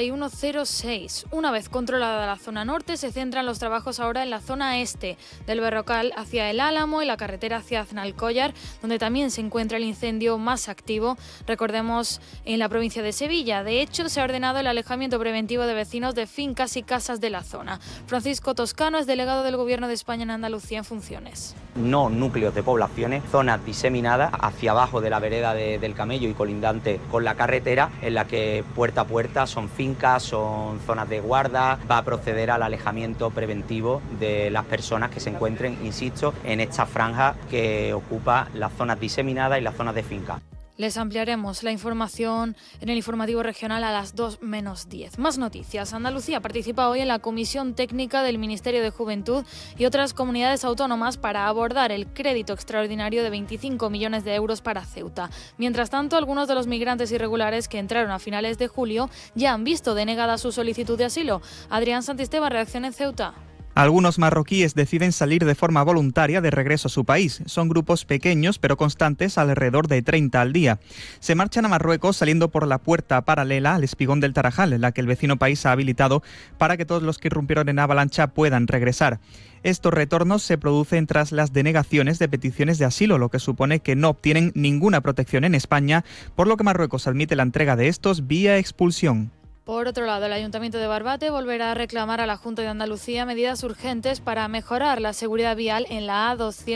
3106. Una vez controlada la zona norte, se centran los trabajos ahora en la zona este del Berrocal hacia El Álamo y la carretera hacia Aznalcóllar, donde también se encuentra el incendio más activo, recordemos, en la provincia de Sevilla. De hecho, se ha ordenado el alejamiento preventivo de vecinos de fincas y casas de la zona. Francisco Toscano es delegado del Gobierno de España en Andalucía en funciones. No núcleos de poblaciones, zonas diseminadas hacia abajo de la vereda del Camello y colindante con la carretera, en la que puerta a puerta son fincas, son zonas de guarda. Va a proceder al alejamiento preventivo de las personas que se encuentren, insisto, en esta franja que ocupa las zonas diseminadas y las zonas de finca. Les ampliaremos la información en el informativo regional a las 2 menos 10. Más noticias. Andalucía participa hoy en la Comisión Técnica del Ministerio de Juventud y otras comunidades autónomas para abordar el crédito extraordinario de 25 millones de euros para Ceuta. Mientras tanto, algunos de los migrantes irregulares que entraron a finales de julio ya han visto denegada su solicitud de asilo. Adrián Santisteban, Reacción en Ceuta. Algunos marroquíes deciden salir de forma voluntaria de regreso a su país. Son grupos pequeños pero constantes, alrededor de 30 al día. Se marchan a Marruecos saliendo por la puerta paralela al espigón del Tarajal, la que el vecino país ha habilitado para que todos los que irrumpieron en avalancha puedan regresar. Estos retornos se producen tras las denegaciones de peticiones de asilo, lo que supone que no obtienen ninguna protección en España, por lo que Marruecos admite la entrega de estos vía expulsión. Por otro lado, el Ayuntamiento de Barbate volverá a reclamar a la Junta de Andalucía medidas urgentes para mejorar la seguridad vial en la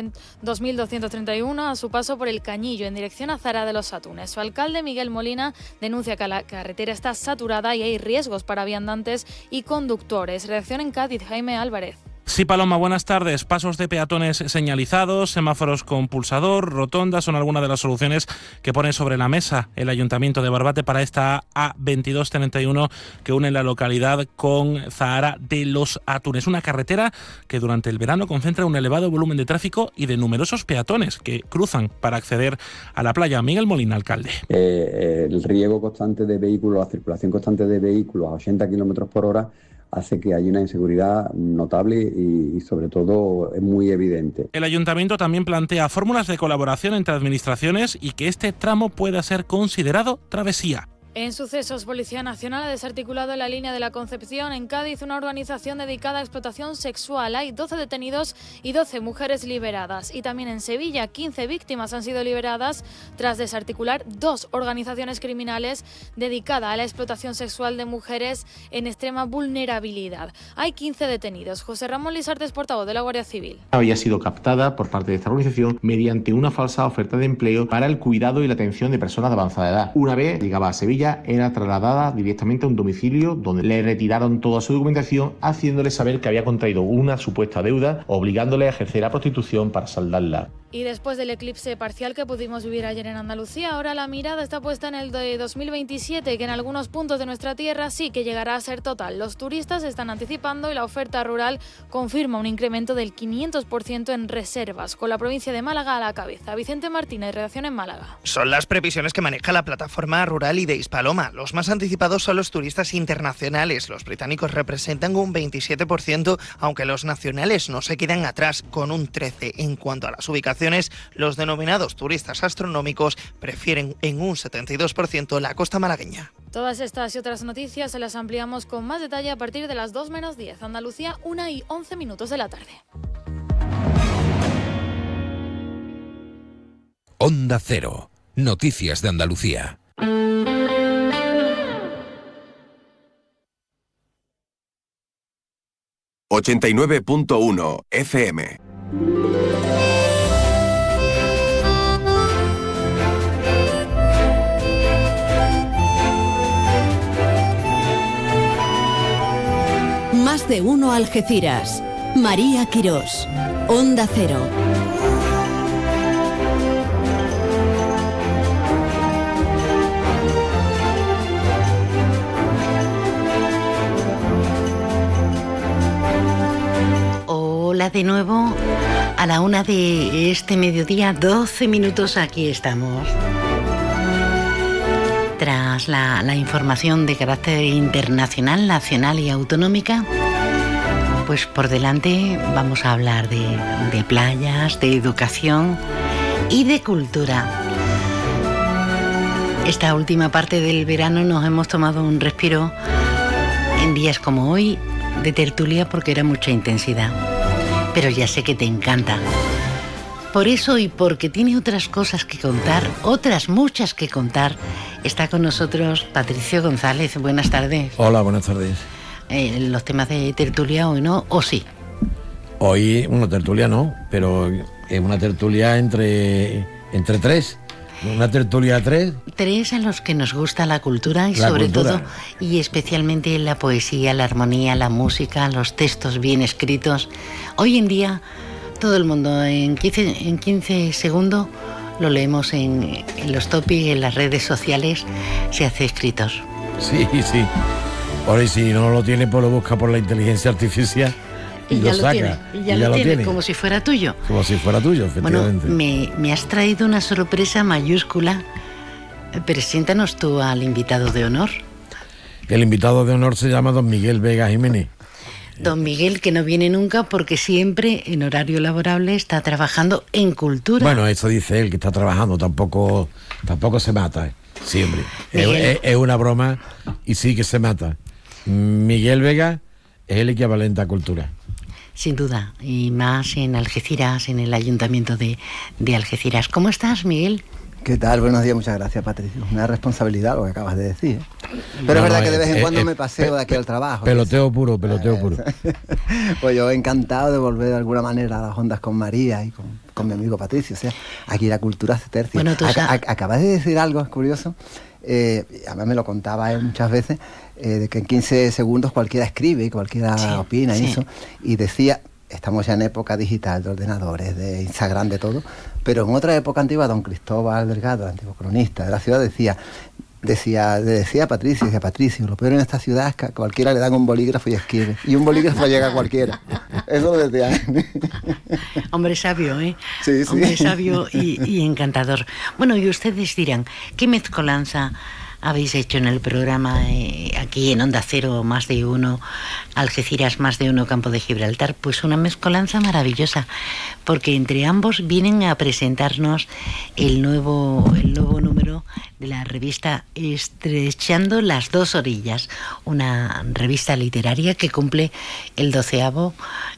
A2231 a su paso por el Cañillo en dirección a Zara de los Atunes. Su alcalde, Miguel Molina, denuncia que la carretera está saturada y hay riesgos para viandantes y conductores. Reacción en Cádiz, Jaime Álvarez. Sí, Paloma, buenas tardes. Pasos de peatones señalizados, semáforos con pulsador, rotondas son algunas de las soluciones que pone sobre la mesa el Ayuntamiento de Barbate para esta A2231 que une la localidad con Zahara de los Atunes. Una carretera que durante el verano concentra un elevado volumen de tráfico y de numerosos peatones que cruzan para acceder a la playa. Miguel Molina, alcalde. El riego constante de vehículos, la circulación constante de vehículos a 80 kilómetros por hora hace que haya una inseguridad notable y sobre todo es muy evidente. El Ayuntamiento también plantea fórmulas de colaboración entre administraciones y que este tramo pueda ser considerado travesía. En sucesos, Policía Nacional ha desarticulado en la línea de la Concepción, en Cádiz, una organización dedicada a explotación sexual. Hay 12 detenidos y 12 mujeres liberadas. Y también en Sevilla, 15 víctimas han sido liberadas tras desarticular 2 organizaciones criminales dedicadas a la explotación sexual de mujeres en extrema vulnerabilidad. Hay 15 detenidos. José Ramón Lisartes, portavoz de la Guardia Civil. Había sido captada por parte de esta organización mediante una falsa oferta de empleo para el cuidado y la atención de personas de avanzada edad. Una vez llegaba a Sevilla, era trasladada directamente a un domicilio donde le retiraron toda su documentación, haciéndole saber que había contraído una supuesta deuda, obligándole a ejercer la prostitución para saldarla. Y después del eclipse parcial que pudimos vivir ayer en Andalucía, ahora la mirada está puesta en el de 2027, que en algunos puntos de nuestra tierra sí que llegará a ser total. Los turistas están anticipando y la oferta rural confirma un incremento del 500% en reservas, con la provincia de Málaga a la cabeza. Vicente Martínez, redacción en Málaga. Son las previsiones que maneja la plataforma rural y de Hispaloma. Los más anticipados son los turistas internacionales. Los británicos representan un 27%, aunque los nacionales no se quedan atrás, con un 13%. En cuanto a las ubicaciones, los denominados turistas astronómicos prefieren en un 72% la costa malagueña. Todas estas y otras noticias se las ampliamos con más detalle a partir de las 2 menos 10. Andalucía, 1:11 de la tarde. Onda Cero. Noticias de Andalucía. ...89.1 FM. Más de uno Algeciras. María Quirós. Onda Cero. Hola de nuevo, a la 1 de este mediodía, 12 minutos, aquí estamos. Tras la información de carácter internacional, nacional y autonómica, pues por delante vamos a hablar de playas, de educación y de cultura. Esta última parte del verano nos hemos tomado un respiro en días como hoy de tertulia porque era mucha intensidad. Pero ya sé que te encanta. Por eso y porque tiene otras cosas que contar, otras muchas que contar, está con nosotros Patricio González. Buenas tardes. Hola, buenas tardes. Los temas de tertulia hoy no, ¿o sí? Hoy una tertulia no, pero es una tertulia entre tres. Una tertulia 3. 3 a los que nos gusta la cultura y sobre todo y especialmente la poesía, la armonía, la música, los textos bien escritos. Hoy en día todo el mundo en 15 segundos lo leemos en los topics, en las redes sociales, se hace escritos. Sí. Ahora si no lo tiene, pues lo busca por la inteligencia artificial. Y ya lo saca. Tiene, y ya lo tiene, como si fuera tuyo. Como si fuera tuyo, efectivamente. Bueno, me has traído una sorpresa mayúscula. Preséntanos tú al invitado de honor. El invitado de honor se llama don Miguel Vega Jiménez. Don Miguel, que no viene nunca porque siempre en horario laborable está trabajando en cultura. Bueno, eso dice él, que está trabajando, tampoco se mata, siempre. Es una broma y sí que se mata. Miguel Vega es el equivalente a cultura. Sin duda, y más en Algeciras, en el Ayuntamiento de Algeciras. ¿Cómo estás, Miguel? ¿Qué tal? Buenos días, muchas gracias, Patricio. Una responsabilidad lo que acabas de decir. Pero es verdad que de vez en cuando me paseo de aquí al trabajo. Peloteo puro. Pues yo encantado de volver de alguna manera a las ondas con María y con mi amigo Patricio. O sea, aquí la cultura se tercia. Bueno, acabas de decir algo, es curioso. Además me lo contaba él muchas veces, de que en 15 segundos cualquiera escribe, cualquiera opina y eso. Y decía, estamos ya en época digital, de ordenadores, de Instagram, de todo, pero en otra época antigua, don Cristóbal Delgado, el antiguo cronista de la ciudad, decía a Patricio, lo peor en esta ciudad es que a cualquiera le dan un bolígrafo y escribe, y un bolígrafo llega a cualquiera. Eso lo decía. Hombre sabio, ¿eh? Sí. Hombre sabio y encantador. Bueno, y ustedes dirán, ¿qué mezcolanza habéis hecho en el programa aquí en Onda Cero Más de Uno, Algeciras Más de Uno, Campo de Gibraltar? Pues una mezcolanza maravillosa, porque entre ambos vienen a presentarnos el nuevo número de la revista Estrechando las dos orillas, una revista literaria que cumple el 12º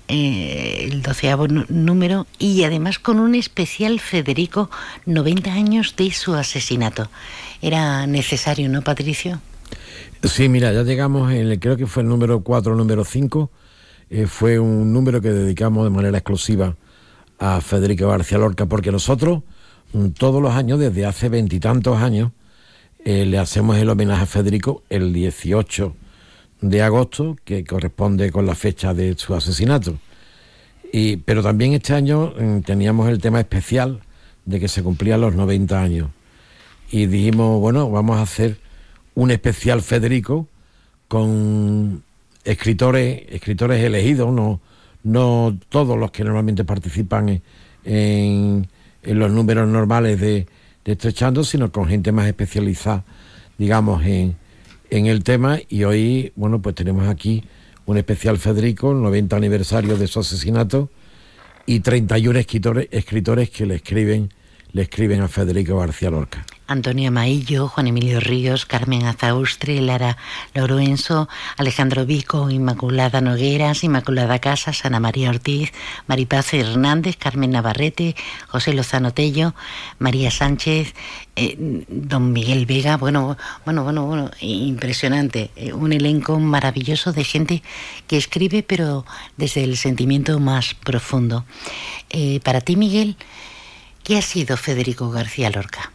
número, y además con un especial Federico, 90 años de su asesinato. Era necesario, ¿no, Patricio? Sí, mira, ya llegamos, creo que fue el número 4 o número 5, fue un número que dedicamos de manera exclusiva a Federico García Lorca, porque nosotros todos los años, desde hace 20 y tantos años, le hacemos el homenaje a Federico el 18 de agosto, que corresponde con la fecha de su asesinato. Pero también este año teníamos el tema especial de que se cumplían los 90 años. Y dijimos, bueno, vamos a hacer un especial Federico con escritores elegidos, no todos los que normalmente participan en los números normales de Estrechando, sino con gente más especializada, digamos, en el tema. Y hoy, bueno, pues tenemos aquí un especial Federico, el 90 aniversario de su asesinato, y 31 escritores que le escriben a Federico García Lorca. Antonio Maillo, Juan Emilio Ríos, Carmen Azaustre, Lara Loruenso, Alejandro Vico, Inmaculada Nogueras, Inmaculada Casas, Ana María Ortiz, Maripaz Hernández, Carmen Navarrete, José Lozano Tello, María Sánchez, don Miguel Vega. Bueno, impresionante, un elenco maravilloso de gente que escribe, pero desde el sentimiento más profundo. Para ti, Miguel, ¿qué ha sido Federico García Lorca?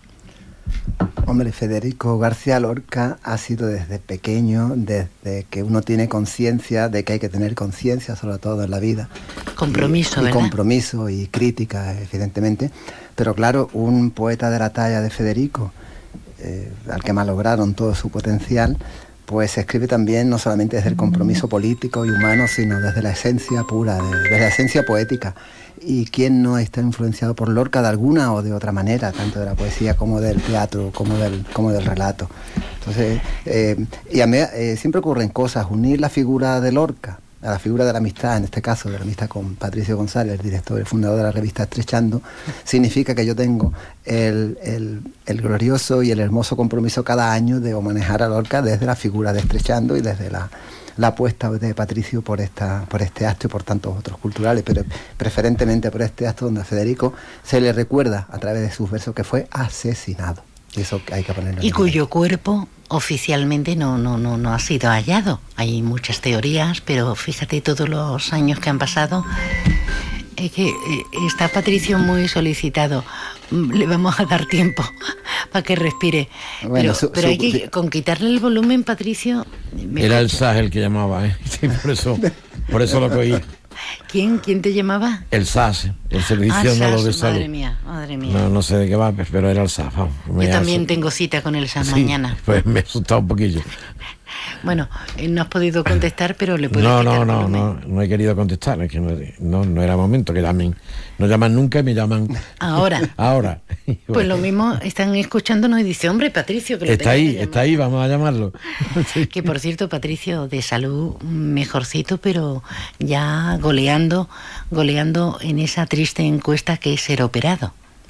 Hombre, Federico García Lorca ha sido desde pequeño, desde que uno tiene conciencia de que hay que tener conciencia, sobre todo en la vida. Compromiso, ¿verdad? Compromiso y crítica, evidentemente. Pero claro, un poeta de la talla de Federico, al que malograron todo su potencial, pues escribe también no solamente desde el compromiso político y humano, sino desde la esencia pura, desde la esencia poética. Y quién no está influenciado por Lorca de alguna o de otra manera, tanto de la poesía como del teatro, como del relato. Entonces, y a mí siempre ocurren cosas, unir la figura de Lorca a la figura de la amistad, en este caso de la amistad con Patricio González, el director, el fundador de la revista Estrechando, significa que yo tengo el glorioso y el hermoso compromiso cada año de manejar a Lorca desde la figura de Estrechando y desde la apuesta de Patricio por este acto y por tantos otros culturales, pero preferentemente por este acto donde a Federico se le recuerda a través de sus versos que fue asesinado. Y eso hay que ponerlo en cuyo cuerpo oficialmente no ha sido hallado. Hay muchas teorías, pero fíjate todos los años que han pasado. Es que está Patricio muy solicitado. Le vamos a dar tiempo para que respire. Bueno, pero hay que, con quitarle el volumen, Patricio... Era el SAS el que llamaba, ¿eh? Sí, por eso lo cogí. ¿Quién te llamaba? El SAS, el Servicio Andaluz de Salud. Madre mía. No sé de qué va, pero era el SAS. Vamos, yo también tengo cita con el SAS mañana. Pues me he asustado un poquillo. Bueno, no has podido contestar, pero le puedo quitar no he querido contestar, es que no era momento, que llamen. No llaman nunca y me llaman ahora. Pues lo mismo están escuchándonos y dice, hombre, Patricio, que está ahí, vamos a llamarlo. Sí. Que por cierto, Patricio, de salud mejorcito, pero ya goleando en esa triste encuesta que es ser operado.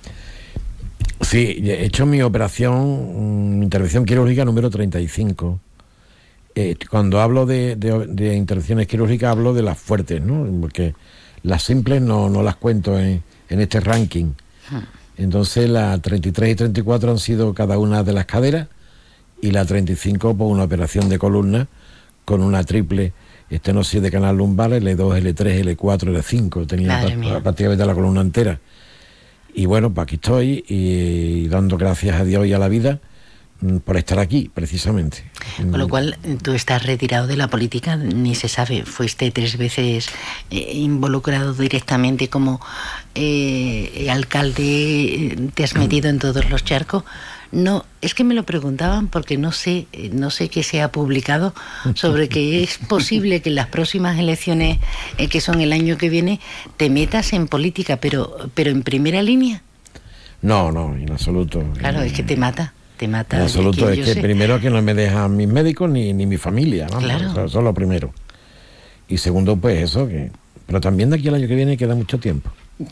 Sí, he hecho mi operación, intervención quirúrgica número 35. Cuando hablo de intervenciones quirúrgicas hablo de las fuertes, ¿no? Porque las simples no las cuento en este ranking. Entonces las 33 y 34 han sido cada una de las caderas, y la 35 por una operación de columna con una triple estenosis de canal lumbar, L2, L3, L4, L5. Tenía prácticamente la columna entera. Y bueno, pues aquí estoy y dando gracias a Dios y a la vida, por estar aquí, precisamente. Con lo cual, tú estás retirado de la política, ni se sabe. Fuiste 3 veces involucrado directamente como alcalde, te has metido en todos los charcos. No, es que me lo preguntaban porque no sé qué se ha publicado sobre que es posible que en las próximas elecciones, que son el año que viene, te metas en política, pero en primera línea. No, en absoluto. Claro, es que te mata. En absoluto, es que primero que no me dejan mis médicos ni mi familia, ¿no? Claro. Eso es lo primero. Y segundo, pues eso, pero también de aquí al año que viene queda mucho tiempo.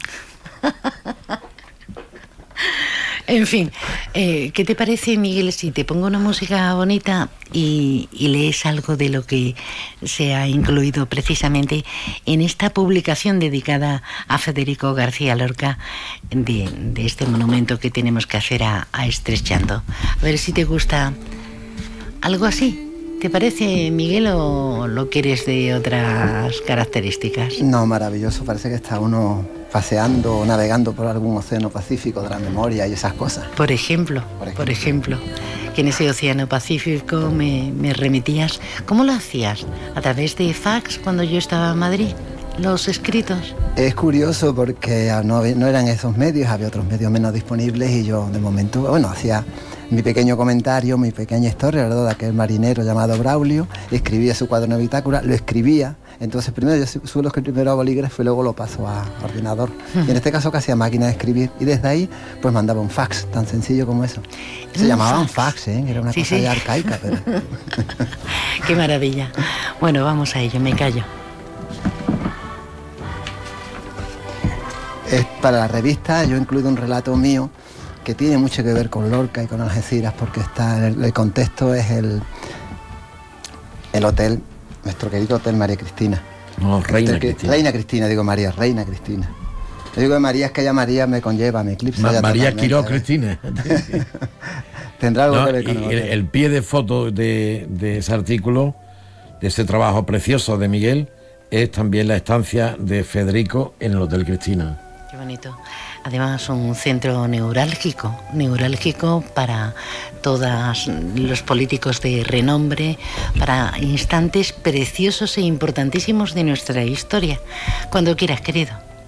En fin, ¿qué te parece, Miguel, si te pongo una música bonita y lees algo de lo que se ha incluido precisamente en esta publicación dedicada a Federico García Lorca de este monumento que tenemos que hacer a Estrechando? A ver si te gusta algo así. ¿Te parece, Miguel, o lo quieres de otras características? No, maravilloso. Parece que está uno paseando, navegando por algún océano Pacífico de la memoria y esas cosas. Por ejemplo, que en ese océano Pacífico me remitías. ¿Cómo lo hacías? ¿A través de fax cuando yo estaba en Madrid? ¿Los escritos? Es curioso porque no eran esos medios, había otros medios menos disponibles y yo de momento, hacía mi pequeño comentario, mi pequeña historia, ¿verdad?, de aquel marinero llamado Braulio, escribía su cuaderno de bitácora, lo escribía, entonces primero yo suelo escribir primero a bolígrafo y luego lo paso a ordenador. Y en este caso casi a máquina de escribir, y desde ahí pues mandaba un fax, tan sencillo como eso. Se llamaban fax, era una cosa ya arcaica, pero... Qué maravilla. Bueno, vamos a ello, me callo. Para la revista yo he incluido un relato mío que tiene mucho que ver con Lorca y con Algeciras, porque el contexto es el hotel, nuestro querido Hotel María Cristina. No, Reina Cristina. Reina Cristina, digo María, Reina Cristina. Yo digo de María, es que ella María me conlleva, me eclipsa. María Quiró Cristina. Tendrá algo que ver con el pie de foto de ese artículo, de ese trabajo precioso de Miguel, es también la estancia de Federico en el Hotel Cristina. Qué bonito. Además, un centro neurálgico para todos los políticos de renombre, para instantes preciosos e importantísimos de nuestra historia. Cuando quieras, querido.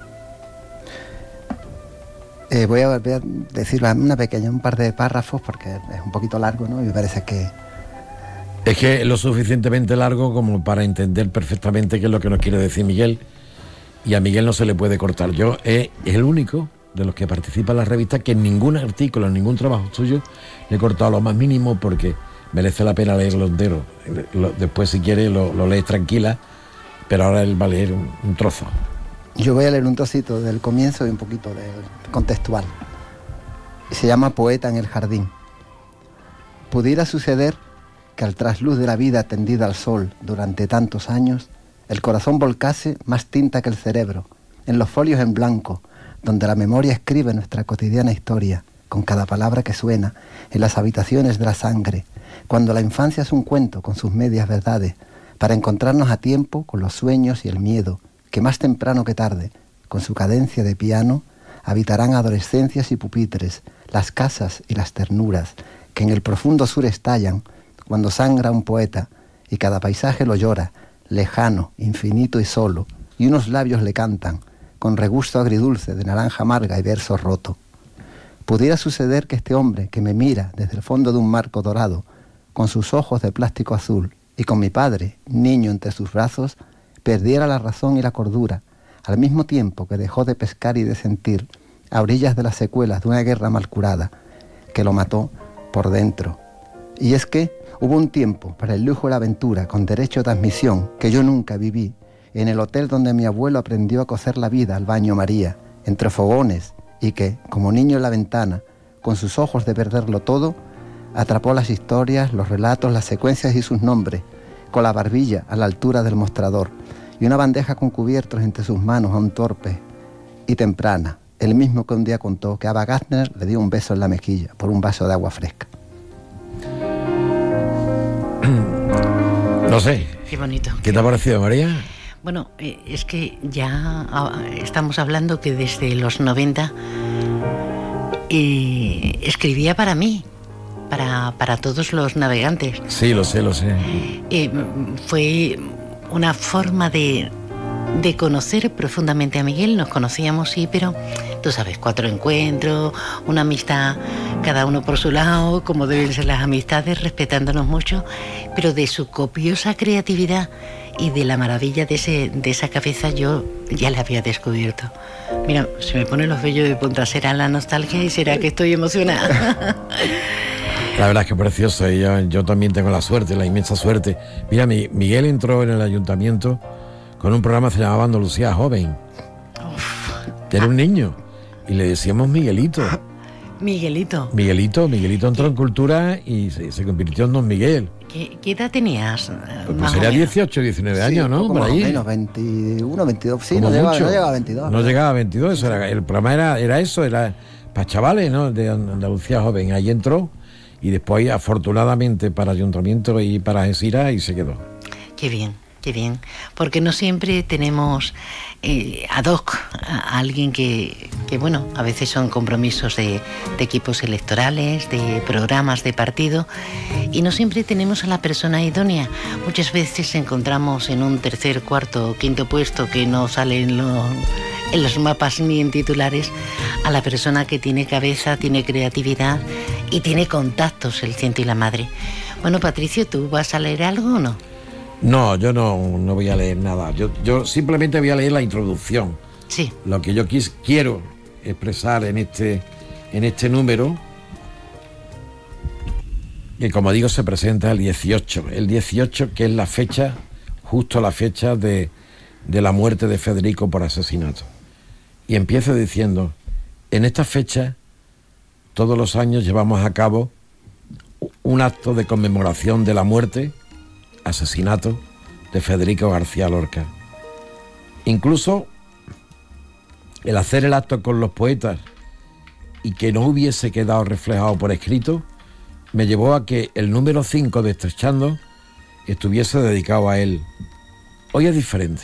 Voy a decir un par de párrafos porque es un poquito largo, ¿no? Y me parece que... Es que es lo suficientemente largo como para entender perfectamente qué es lo que nos quiere decir Miguel. Y a Miguel no se le puede cortar. Yo es el único de los que participa en la revista que en ningún artículo, en ningún trabajo suyo le he cortado lo más mínimo, porque merece la pena leerlo entero. Después, si quiere, lo lees tranquila, pero ahora él va a leer un trozo. Yo voy a leer un trocito del comienzo y un poquito del contextual. Se llama Poeta en el jardín. Pudiera suceder que al trasluz de la vida tendida al sol durante tantos años, el corazón volcase más tinta que el cerebro, en los folios en blanco, donde la memoria escribe nuestra cotidiana historia, con cada palabra que suena, en las habitaciones de la sangre, cuando la infancia es un cuento con sus medias verdades, para encontrarnos a tiempo con los sueños y el miedo, que más temprano que tarde, con su cadencia de piano, habitarán adolescencias y pupitres, las casas y las ternuras, que en el profundo sur estallan, cuando sangra un poeta, y cada paisaje lo llora, lejano, infinito y solo, y unos labios le cantan, con regusto agridulce de naranja amarga y verso roto. Pudiera suceder que este hombre que me mira desde el fondo de un marco dorado, con sus ojos de plástico azul, y con mi padre, niño entre sus brazos, perdiera la razón y la cordura, al mismo tiempo que dejó de pescar y de sentir, a orillas de las secuelas de una guerra mal curada, que lo mató por dentro. Y es que hubo un tiempo para el lujo y la aventura con derecho a transmisión que yo nunca viví, en el hotel donde mi abuelo aprendió a cocer la vida al baño María, entre fogones, y que, como niño en la ventana, con sus ojos de perderlo todo, atrapó las historias, los relatos, las secuencias y sus nombres, con la barbilla a la altura del mostrador, y una bandeja con cubiertos entre sus manos aún torpe y temprana, el mismo que un día contó que Ava Gardner le dio un beso en la mejilla por un vaso de agua fresca. No sé. Qué bonito. ¿Qué te ha parecido, María? Bueno, es que ya estamos hablando que desde los 90 escribía para mí. para todos los navegantes. Sí, lo sé. Fue una forma de conocer profundamente a Miguel. Nos conocíamos, sí, pero tú sabes, 4 encuentros, una amistad, cada uno por su lado, como deben ser las amistades, respetándonos mucho, pero de su copiosa creatividad y de la maravilla de esa cabeza yo ya la había descubierto. Mira, se me ponen los vellos de punta. ¿Será la nostalgia y será que estoy emocionada? La verdad es que precioso, y yo también tengo la suerte, la inmensa suerte. Mira, Miguel entró en el ayuntamiento con un programa que se llamaba Andalucía Joven. Era un niño y le decíamos Miguelito. Miguelito entró en Cultura y se convirtió en Don Miguel. ¿Qué edad tenías? Pues sería 18, 19 años, ¿no? Por ahí. Menos, 21, 22. Sí, no llegaba a 22. No llegaba a 22, el programa era eso, era para chavales, ¿no? De Andalucía Joven. Ahí entró y después, afortunadamente, para Ayuntamiento y para Algeciras, y se quedó. Qué bien, porque no siempre tenemos ad hoc a alguien que bueno, a veces son compromisos de equipos electorales, de programas de partido, y no siempre tenemos a la persona idónea. Muchas veces encontramos en un tercer, cuarto o quinto puesto que no sale en los mapas ni en titulares a la persona que tiene cabeza, tiene creatividad y tiene contactos, el ciento y la madre. Bueno, Patricio, ¿tú vas a leer algo o no? No, yo no voy a leer nada. Yo simplemente voy a leer la introducción. Sí. Lo que yo quiero expresar en este número, que como digo se presenta el 18. El 18, que es la fecha, justo la fecha de la muerte de Federico por asesinato. Y empiezo diciendo, en esta fecha, todos los años llevamos a cabo un acto de conmemoración de la muerte, asesinato de Federico García Lorca. Incluso el hacer el acto con los poetas y que no hubiese quedado reflejado por escrito me llevó a que el número 5 de Estrechando estuviese dedicado a él. Hoy es diferente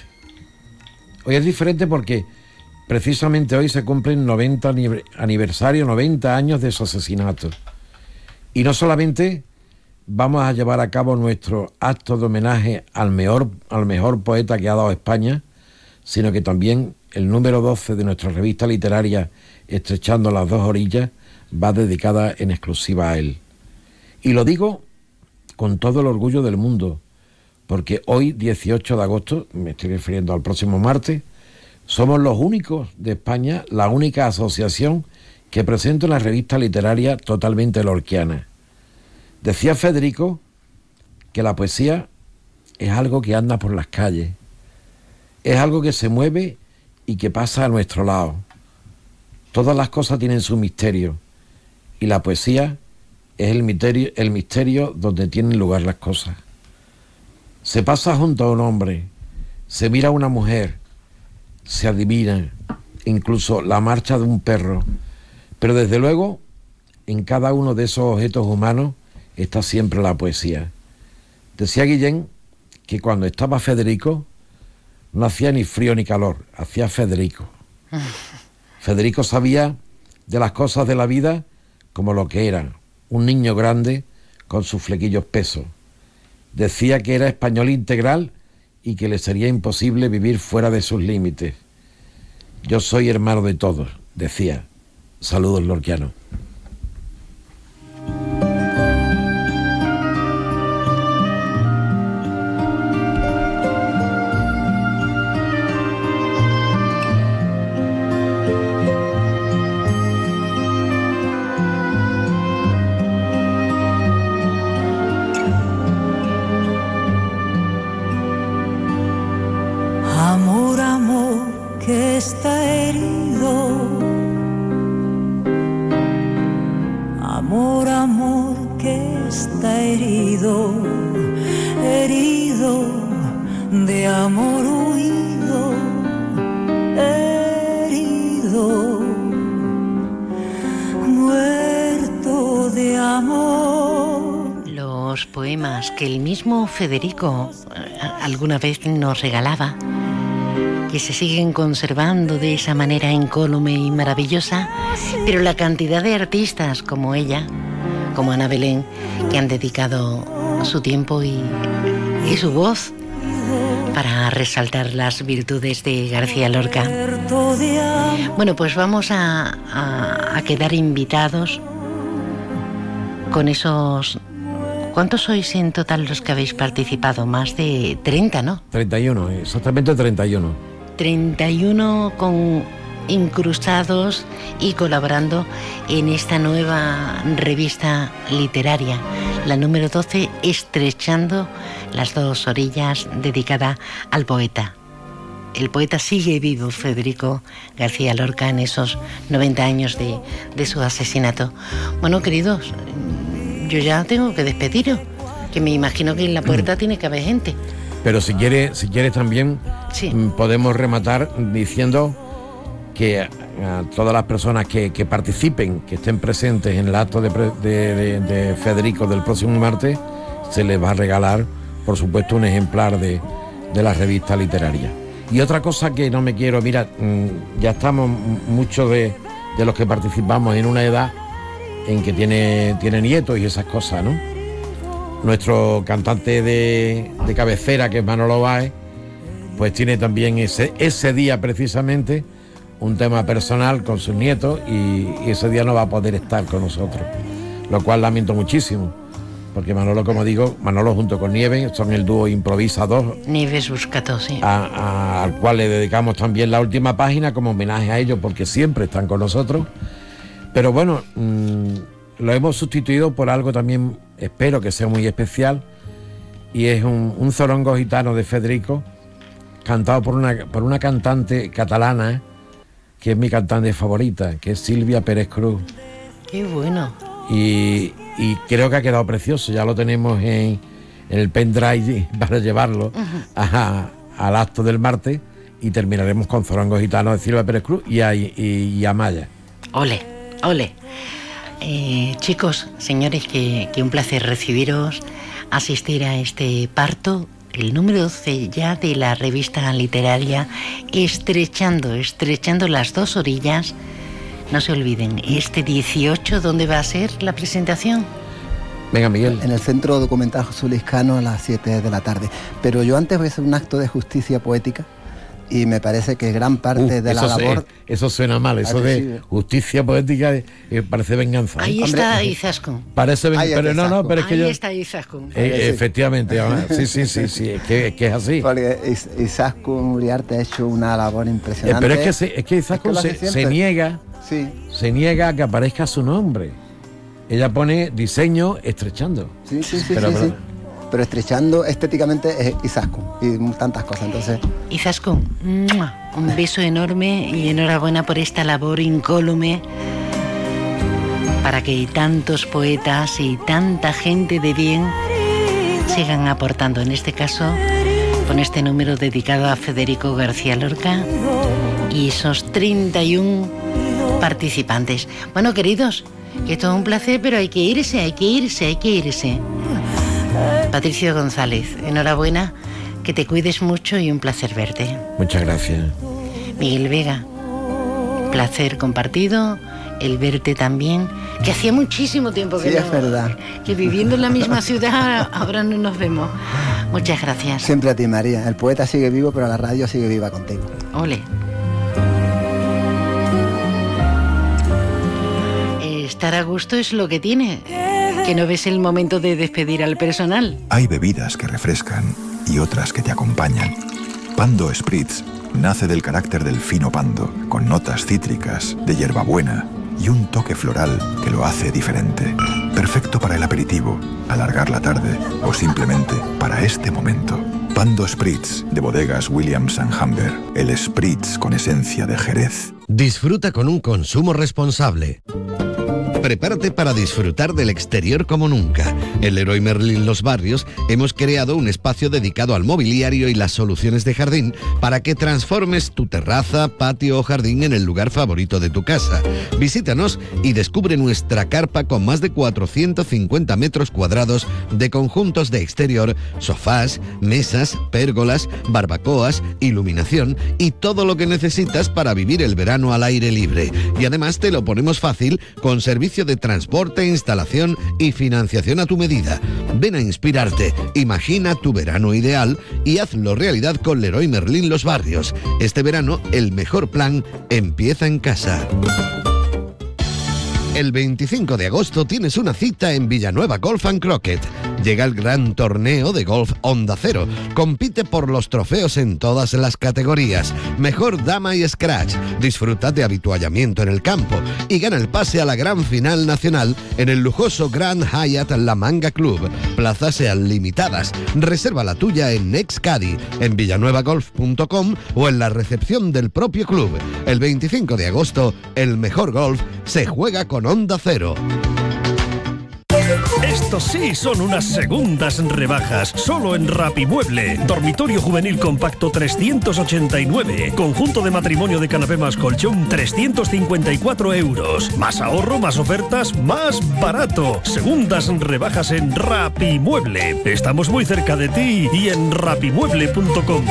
porque precisamente hoy se cumplen 90 aniversario, 90 años de su asesinato, y no solamente vamos a llevar a cabo nuestro acto de homenaje al mejor poeta que ha dado España, sino que también el número 12 de nuestra revista literaria Estrechando las dos orillas va dedicada en exclusiva a él. Y lo digo con todo el orgullo del mundo, porque hoy, 18 de agosto, me estoy refiriendo al próximo martes, somos los únicos de España, la única asociación que presenta una revista literaria totalmente lorquiana. Decía Federico que la poesía es algo que anda por las calles, es algo que se mueve y que pasa a nuestro lado. Todas las cosas tienen su misterio y la poesía es el misterio donde tienen lugar las cosas. Se pasa junto a un hombre, se mira a una mujer, se adivina incluso la marcha de un perro, pero desde luego en cada uno de esos objetos humanos está siempre la poesía. Decía Guillén que cuando estaba Federico no hacía ni frío ni calor, hacía Federico. Federico sabía de las cosas de la vida como lo que era, un niño grande con sus flequillos pesos. Decía que era español integral y que le sería imposible vivir fuera de sus límites. Yo soy hermano de todos, decía. Saludos lorquianos. Que el mismo Federico alguna vez nos regalaba, que se siguen conservando de esa manera incólume y maravillosa, pero la cantidad de artistas como ella, como Ana Belén, que han dedicado su tiempo y su voz para resaltar las virtudes de García Lorca. Bueno, pues vamos a quedar invitados con esos... ¿Cuántos sois en total los que habéis participado? Más de 30, ¿no? 31, exactamente 31. 31 con incrustados y colaborando en esta nueva revista literaria, la número 12, Estrechando las dos orillas, dedicada al poeta. El poeta sigue vivo, Federico García Lorca, en esos 90 años de su asesinato. Bueno, queridos, yo ya tengo que despediros, que me imagino que en la puerta tiene que haber gente. Pero si quieres también, sí, podemos rematar diciendo que a todas las personas que participen, que estén presentes en el acto de Federico del próximo martes, se les va a regalar, por supuesto, un ejemplar de la revista literaria. Y otra cosa que no me quiero, mira, ya estamos muchos de los que participamos en una edad en que tiene nietos y esas cosas, ¿no? Nuestro cantante de cabecera, que es Manolo Báez, pues tiene también ese día precisamente un tema personal con sus nietos y ese día no va a poder estar con nosotros, lo cual lamento muchísimo, porque Manolo, como digo, Manolo junto con Nieves son el dúo improvisador. Nieves Buscato, sí. Al cual le dedicamos también la última página como homenaje a ellos, porque siempre están con nosotros. Pero bueno, lo hemos sustituido por algo también, espero que sea muy especial, y es un zorongo gitano de Federico, cantado por una cantante catalana, que es mi cantante favorita, que es Silvia Pérez Cruz. ¡Qué bueno! Y creo que ha quedado precioso, ya lo tenemos en el pendrive para llevarlo al acto del martes, y terminaremos con zorongo gitano de Silvia Pérez Cruz y Amaya. ¡Ole! ¡Ole! Chicos, señores, que un placer recibiros, asistir a este parto, el número 12 ya de la revista literaria, estrechando las dos orillas. No se olviden, este 18, ¿dónde va a ser la presentación? Venga, Miguel. En el Centro Documental José Luis Cano a las 7 de la tarde. Pero yo antes voy a hacer un acto de justicia poética, y me parece que gran parte de la labor... Eso suena mal, eso de justicia poética parece venganza. Ahí está Izaskun. Parece venganza, pero no, pero es que ahí está Izaskun. Efectivamente, sí, es que es así. Porque Izaskun Uriarte ha hecho una labor impresionante. Pero es que Izaskun se niega a que aparezca su nombre. Ella pone diseño estrechando. Sí. Pero estrechando estéticamente es Izaskun y tantas cosas, entonces... Izaskun, un beso enorme y enhorabuena por esta labor incólume para que tantos poetas y tanta gente de bien sigan aportando, en este caso, con este número dedicado a Federico García Lorca y esos 31 participantes. Bueno, queridos, que es todo un placer, pero hay que irse. Patricio González, enhorabuena, que te cuides mucho y un placer verte. Muchas gracias. Miguel Vega, placer compartido, el verte también, que hacía muchísimo tiempo que es verdad, que viviendo en la misma ciudad ahora no nos vemos. Muchas gracias. Siempre a ti, María. El poeta sigue vivo, pero la radio sigue viva contigo. Ole. Estar a gusto es lo que tiene. ¿Que no ves el momento de despedir al personal? Hay bebidas que refrescan y otras que te acompañan. Pando Spritz nace del carácter del fino pando, con notas cítricas, de hierbabuena y un toque floral que lo hace diferente. Perfecto para el aperitivo, alargar la tarde o simplemente para este momento. Pando Spritz, de bodegas Williams & Humber. El Spritz con esencia de Jerez. Disfruta con un consumo responsable. Prepárate para disfrutar del exterior como nunca. En Leroy Merlin Los Barrios hemos creado un espacio dedicado al mobiliario y las soluciones de jardín para que transformes tu terraza, patio o jardín en el lugar favorito de tu casa. Visítanos y descubre nuestra carpa con más de 450 metros cuadrados de conjuntos de exterior, sofás, mesas, pérgolas, barbacoas, iluminación y todo lo que necesitas para vivir el verano al aire libre. Y además te lo ponemos fácil con servicio servicio de transporte, instalación y financiación a tu medida. Ven a inspirarte, imagina tu verano ideal y hazlo realidad con Leroy Merlin Los Barrios. Este verano, el mejor plan empieza en casa. El 25 de agosto tienes una cita en Villanueva Golf & Croquet. Llega el gran torneo de golf Onda Cero. Compite por los trofeos en todas las categorías. Mejor dama y scratch. Disfruta de habituallamiento en el campo y gana el pase a la gran final nacional en el lujoso Grand Hyatt La Manga Club. Plazas sean limitadas. Reserva la tuya en Nextcadi, en villanuevagolf.com o en la recepción del propio club. El 25 de agosto, el mejor golf se juega con Onda Cero. Estos sí son unas segundas rebajas, solo en Rapimueble. Dormitorio juvenil compacto 389. Conjunto de matrimonio de canapé más colchón 354 euros. Más ahorro, más ofertas, más barato. Segundas rebajas en Rapimueble. Estamos muy cerca de ti y en rapimueble.com.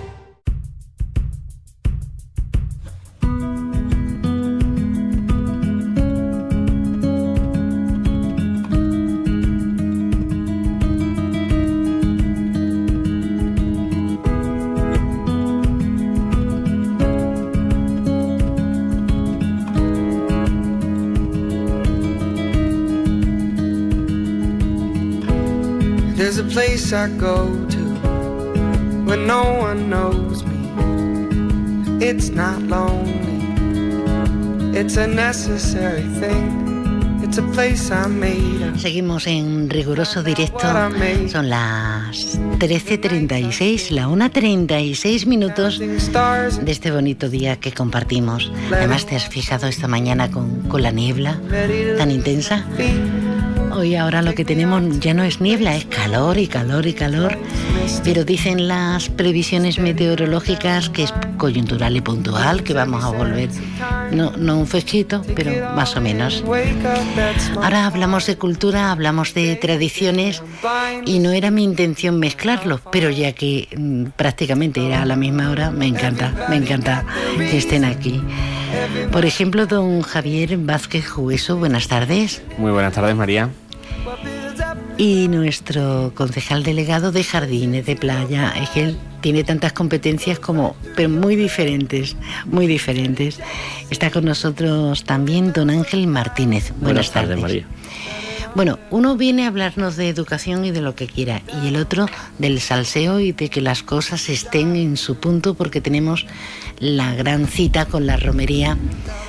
There's a place I go to when no one knows me. It's not lonely, it's a necessary thing. It's a place I made. Seguimos en riguroso directo. Son las 13:36, la 1:36 minutos de este bonito día que compartimos. Además, ¿te has fijado esta mañana con la niebla tan intensa? Hoy ahora lo que tenemos ya no es niebla, es calor y calor y calor, pero dicen las previsiones meteorológicas que es coyuntural y puntual, que vamos a volver, no un fresquito, pero más o menos. Ahora hablamos de cultura, hablamos de tradiciones y no era mi intención mezclarlos, pero ya que prácticamente era a la misma hora, me encanta que estén aquí. Por ejemplo, don Javier Vázquez Jueso, buenas tardes. Muy buenas tardes, María. Y nuestro concejal delegado de Jardines de Playa, es que él tiene tantas competencias pero muy diferentes. Está con nosotros también don Ángel Martínez. Buenas tardes, María. Bueno, uno viene a hablarnos de educación y de lo que quiera, y el otro del salseo y de que las cosas estén en su punto, porque tenemos la gran cita con la romería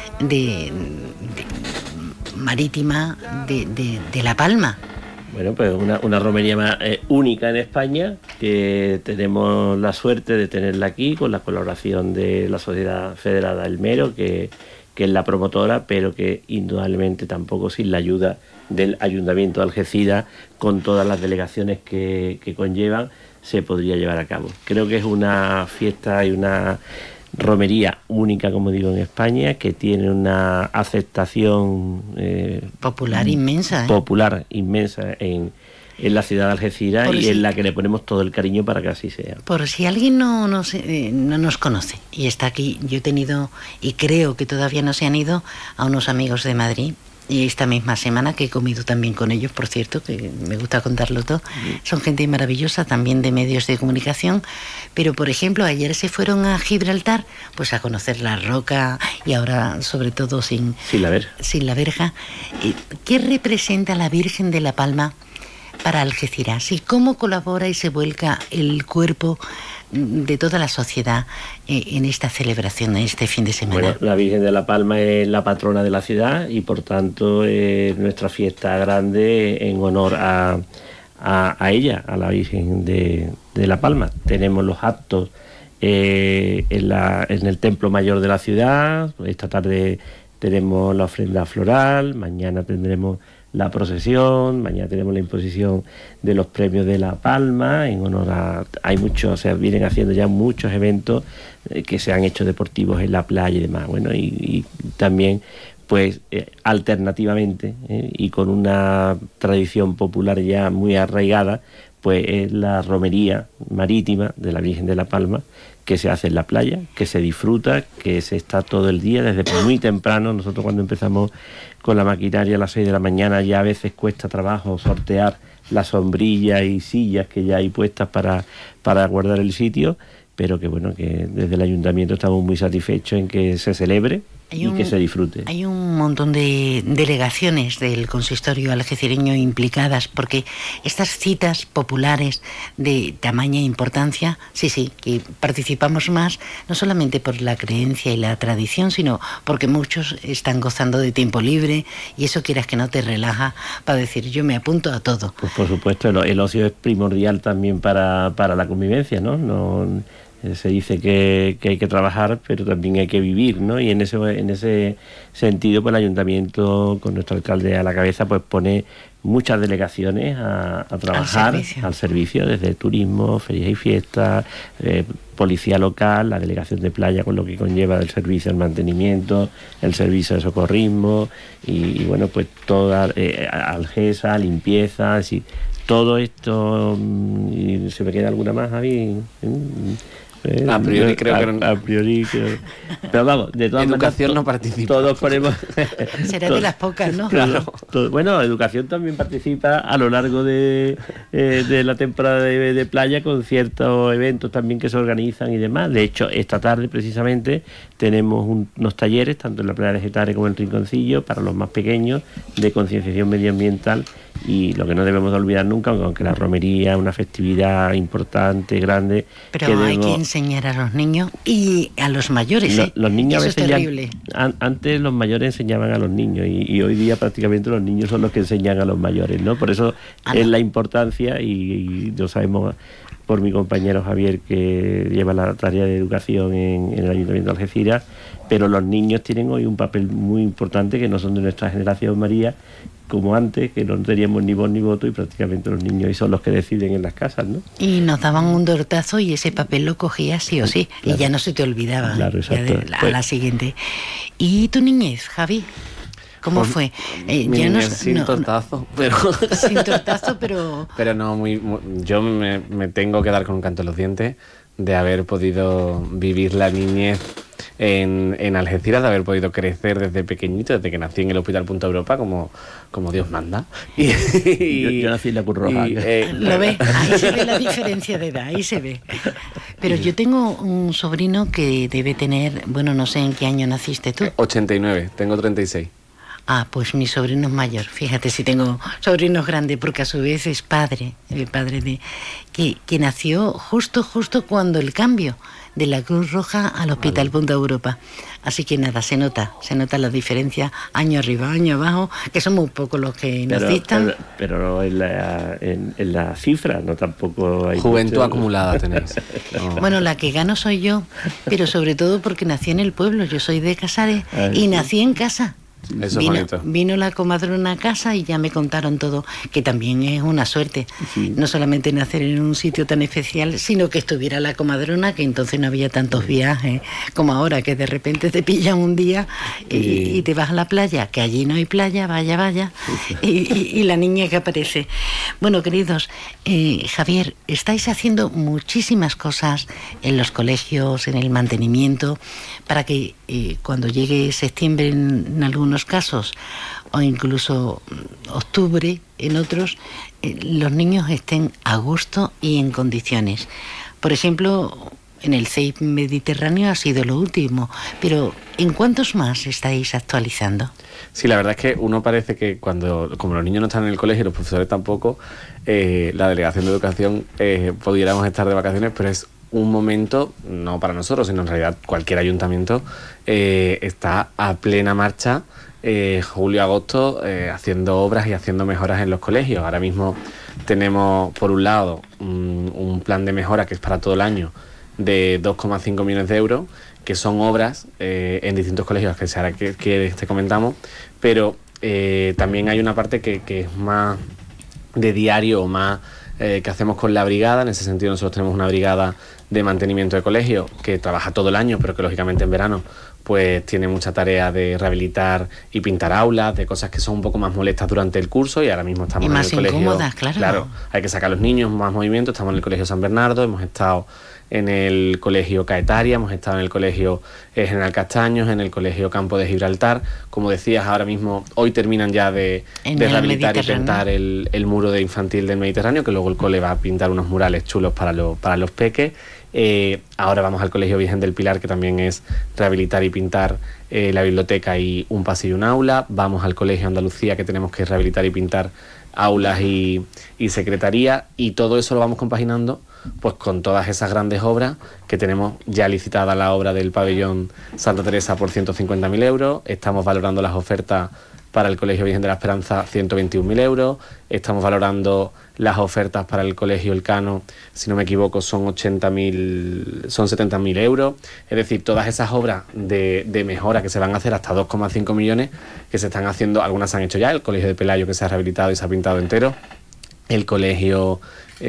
marítima de La Palma. Bueno, pues una romería única en España, que tenemos la suerte de tenerla aquí con la colaboración de la Sociedad Federada El Mero, que es la promotora, pero que indudablemente tampoco sin la ayuda del Ayuntamiento de Algeciras, con todas las delegaciones que conllevan, se podría llevar a cabo. Creo que es una fiesta y una romería única, como digo, en España, que tiene una aceptación popular inmensa, popular inmensa en la ciudad de Algeciras, y en la que le ponemos todo el cariño para que así sea. Por si alguien no nos conoce y está aquí, yo he tenido, y creo que todavía no se han ido, a unos amigos de Madrid, y esta misma semana que he comido también con ellos, por cierto, que me gusta contarlo todo. Son gente maravillosa, también de medios de comunicación, pero por ejemplo ayer se fueron a Gibraltar pues a conocer la roca, y ahora sobre todo sin la verja. ¿Qué representa la Virgen de La Palma para Algeciras y cómo colabora y se vuelca el cuerpo de toda la sociedad en esta celebración, en este fin de semana? Bueno, la Virgen de La Palma es la patrona de la ciudad y por tanto es nuestra fiesta grande en honor a ella, a la Virgen de La Palma. Tenemos los actos en el Templo Mayor de la ciudad. Esta tarde tenemos la ofrenda floral, mañana tendremos la procesión, mañana tenemos la imposición de los premios de La Palma en honor a... vienen haciendo ya muchos eventos que se han hecho deportivos en la playa y demás. Bueno, y también pues alternativamente y con una tradición popular ya muy arraigada, pues es la romería marítima de la Virgen de la Palma, que se hace en la playa, que se disfruta, que se está todo el día, desde muy temprano. Nosotros cuando empezamos con la maquinaria a las 6 de la mañana ya a veces cuesta trabajo sortear las sombrillas y sillas que ya hay puestas para guardar el sitio, pero que bueno, que desde el ayuntamiento estamos muy satisfechos en que se celebre y que se disfrute. Hay un montón de delegaciones del consistorio algecireño implicadas, porque estas citas populares de tamaña importancia, sí, que participamos más, no solamente por la creencia y la tradición, sino porque muchos están gozando de tiempo libre, y eso, quieras que no, te relaja para decir, yo me apunto a todo. Pues por supuesto, el ocio es primordial también para la convivencia, ¿no? Se dice que hay que trabajar, pero también hay que vivir, ¿no? Y en ese sentido, pues el ayuntamiento, con nuestro alcalde a la cabeza, pues pone muchas delegaciones a trabajar al servicio, desde turismo, ferias y fiestas, policía local, la delegación de playa, con lo que conlleva el servicio del mantenimiento, el servicio de socorrismo y bueno, pues toda Algesa, limpieza, así, todo esto. ¿Y se me queda alguna más, Javi? A priori creo que no. A priori creo. Pero vamos, de todas maneras, educación no participa. Todos ponemos. Será de las pocas, ¿no? Claro. Bueno, educación también participa a lo largo de la temporada de playa, con ciertos eventos también que se organizan y demás. De hecho, esta tarde precisamente tenemos unos talleres, tanto en la playa de Getares como en el Rinconcillo, para los más pequeños, de concienciación medioambiental. Y lo que no debemos de olvidar nunca, aunque la romería es una festividad importante, grande... Pero hay que enseñar a los niños y a los mayores, Los niños eso a veces es terrible. Antes los mayores enseñaban a los niños y hoy día prácticamente los niños son los que enseñan a los mayores, ¿no? Por eso es la importancia, y lo sabemos por mi compañero Javier, que lleva la tarea de educación en el Ayuntamiento de Algeciras, pero los niños tienen hoy un papel muy importante, que no son de nuestra generación, María, como antes, que no teníamos ni voz ni voto, y prácticamente los niños hoy son los que deciden en las casas, ¿no? Y nos daban un tortazo y ese papel lo cogías sí o sí, claro. Y ya no se te olvidaba. Claro, exacto. A la siguiente. ¿Y tu niñez, Javi? ¿Cómo fue? Sin tortazo, pero... Sin tortazo, pero... Pero no, yo me tengo que dar con un canto en los dientes de haber podido vivir la niñez en Algeciras, de haber podido crecer desde pequeñito, desde que nací en el Hospital Punta Europa, como Dios manda. Yo nací en la Cruz Roja. Lo ves, ahí se ve la diferencia de edad, ahí se ve. Pero yo tengo un sobrino que debe tener, bueno, no sé en qué año naciste tú. 89, tengo 36. Ah, pues mi sobrino es mayor. Fíjate si tengo sobrinos grandes, porque a su vez es padre, el padre de que nació justo cuando el cambio de la Cruz Roja al Hospital Punta Europa. Así que nada, se nota la diferencia, año arriba, año abajo, que son muy pocos los que nos dictan. Pero en la cifra no tampoco hay juventud mucho acumulada tenéis. No. Bueno, la que gano soy yo, pero sobre todo porque nací en el pueblo. Yo soy de Casares y nací en casa. Eso vino la comadrona a casa y ya me contaron todo, que también es una suerte, no solamente nacer en un sitio tan especial, sino que estuviera la comadrona, que entonces no había tantos viajes como ahora, que de repente te pillan un día y te vas a la playa, que allí no hay playa, vaya, y la niña que aparece. Bueno, queridos, Javier, estáis haciendo muchísimas cosas en los colegios, en el mantenimiento, para que cuando llegue septiembre en algunos casos, o incluso octubre en otros, los niños estén a gusto y en condiciones. Por ejemplo, en el CEIP Mediterráneo ha sido lo último, pero ¿en cuántos más estáis actualizando? Sí, la verdad es que uno parece que como los niños no están en el colegio y los profesores tampoco, la Delegación de Educación pudiéramos estar de vacaciones, pero es un momento, no para nosotros, sino en realidad cualquier ayuntamiento está a plena marcha, julio, agosto, haciendo obras y haciendo mejoras en los colegios. Ahora mismo tenemos, por un lado, un plan de mejora que es para todo el año de 2,5 millones de euros, que son obras en distintos colegios que ahora que te comentamos, pero también hay una parte que es más de diario o más que hacemos con la brigada. En ese sentido nosotros tenemos una brigada de mantenimiento de colegio, que trabaja todo el año, pero que lógicamente en verano pues tiene mucha tarea de rehabilitar y pintar aulas, de cosas que son un poco más molestas durante el curso, y ahora mismo estamos y más en el colegio. Incómodas, claro. Hay que sacar a los niños, más movimiento. Estamos en el colegio San Bernardo, hemos estado en el colegio Caetaria, hemos estado en el colegio General Castaños, en el colegio Campo de Gibraltar. Como decías, ahora mismo, hoy terminan ya de rehabilitar y pintar el muro de infantil del Mediterráneo, que luego el cole va a pintar unos murales chulos para los peques. Ahora vamos al colegio Virgen del Pilar, que también es rehabilitar y pintar la biblioteca y un pasillo y un aula. Vamos al colegio Andalucía, que tenemos que rehabilitar y pintar aulas y secretaría, y todo eso lo vamos compaginando pues con todas esas grandes obras que tenemos ya licitada. La obra del pabellón Santa Teresa por 150.000 euros, estamos valorando las ofertas para el Colegio Virgen de la Esperanza, 121.000 euros, estamos valorando las ofertas para el Colegio Elcano, si no me equivoco son 70.000 euros, es decir, todas esas obras de mejora que se van a hacer, hasta 2,5 millones, que se están haciendo, algunas se han hecho ya, el Colegio de Pelayo, que se ha rehabilitado y se ha pintado entero, el colegio,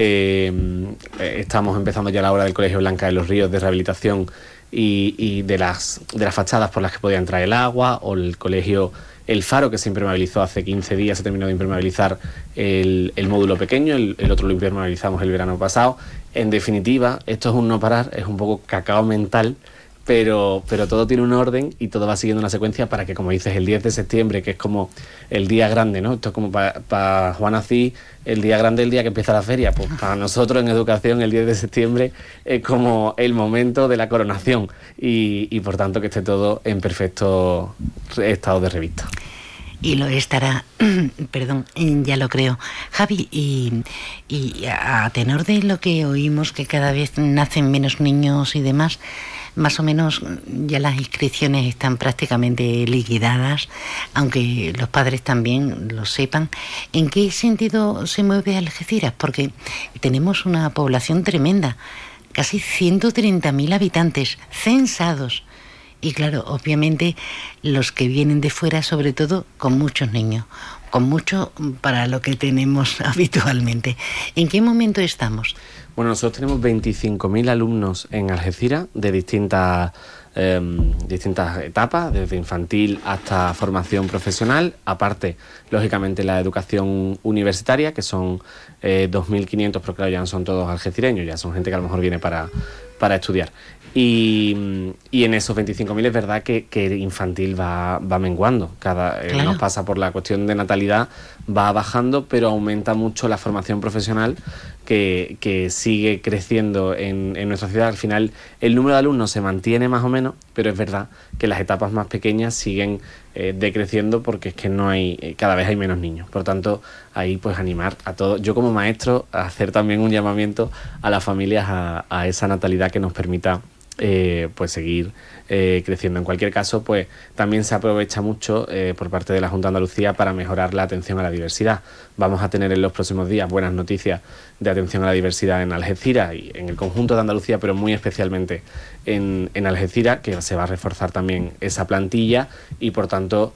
estamos empezando ya la obra del Colegio Blanca de los Ríos de rehabilitación y de las fachadas por las que podía entrar el agua, o el colegio El Faro, que se impermeabilizó hace 15 días, se terminó de impermeabilizar el módulo pequeño, el otro lo impermeabilizamos el verano pasado. En definitiva, esto es un no parar, es un poco cacao mental, pero todo tiene un orden y todo va siguiendo una secuencia para que, como dices, el 10 de septiembre, que es como el día grande, ¿no? Esto es como para Juan Cid, el día grande, el día que empieza la feria. Pues para nosotros en educación el 10 de septiembre es como el momento de la coronación y por tanto que esté todo en perfecto estado de revista. Y lo estará, perdón, ya lo creo. Javi, y a tenor de lo que oímos, que cada vez nacen menos niños y demás, más o menos ya las inscripciones están prácticamente liquidadas, aunque los padres también lo sepan. ¿En qué sentido se mueve Algeciras? Porque tenemos una población tremenda, casi 130.000 habitantes censados. Y claro, obviamente los que vienen de fuera, sobre todo con muchos niños, con mucho para lo que tenemos habitualmente. ¿En qué momento estamos? Bueno, nosotros tenemos 25.000 alumnos en Algeciras de distintas etapas, desde infantil hasta formación profesional, aparte, lógicamente, la educación universitaria, que son 2.500, pero claro, ya no son todos algecireños, ya son gente que a lo mejor viene para estudiar. Y en esos 25.000 es verdad que infantil va menguando. Claro. Nos pasa por la cuestión de natalidad, va bajando, pero aumenta mucho la formación profesional que sigue creciendo en nuestra ciudad. Al final el número de alumnos se mantiene más o menos, pero es verdad que las etapas más pequeñas siguen decreciendo porque es que no hay, cada vez hay menos niños. Por tanto, ahí pues animar a todos, yo como maestro, a hacer también un llamamiento a las familias a esa natalidad que nos permita pues seguir creciendo. En cualquier caso, pues también se aprovecha mucho por parte de la Junta de Andalucía para mejorar la atención a la diversidad. Vamos a tener en los próximos días buenas noticias de atención a la diversidad en Algeciras y en el conjunto de Andalucía, pero muy especialmente en Algeciras, que se va a reforzar también esa plantilla y por tanto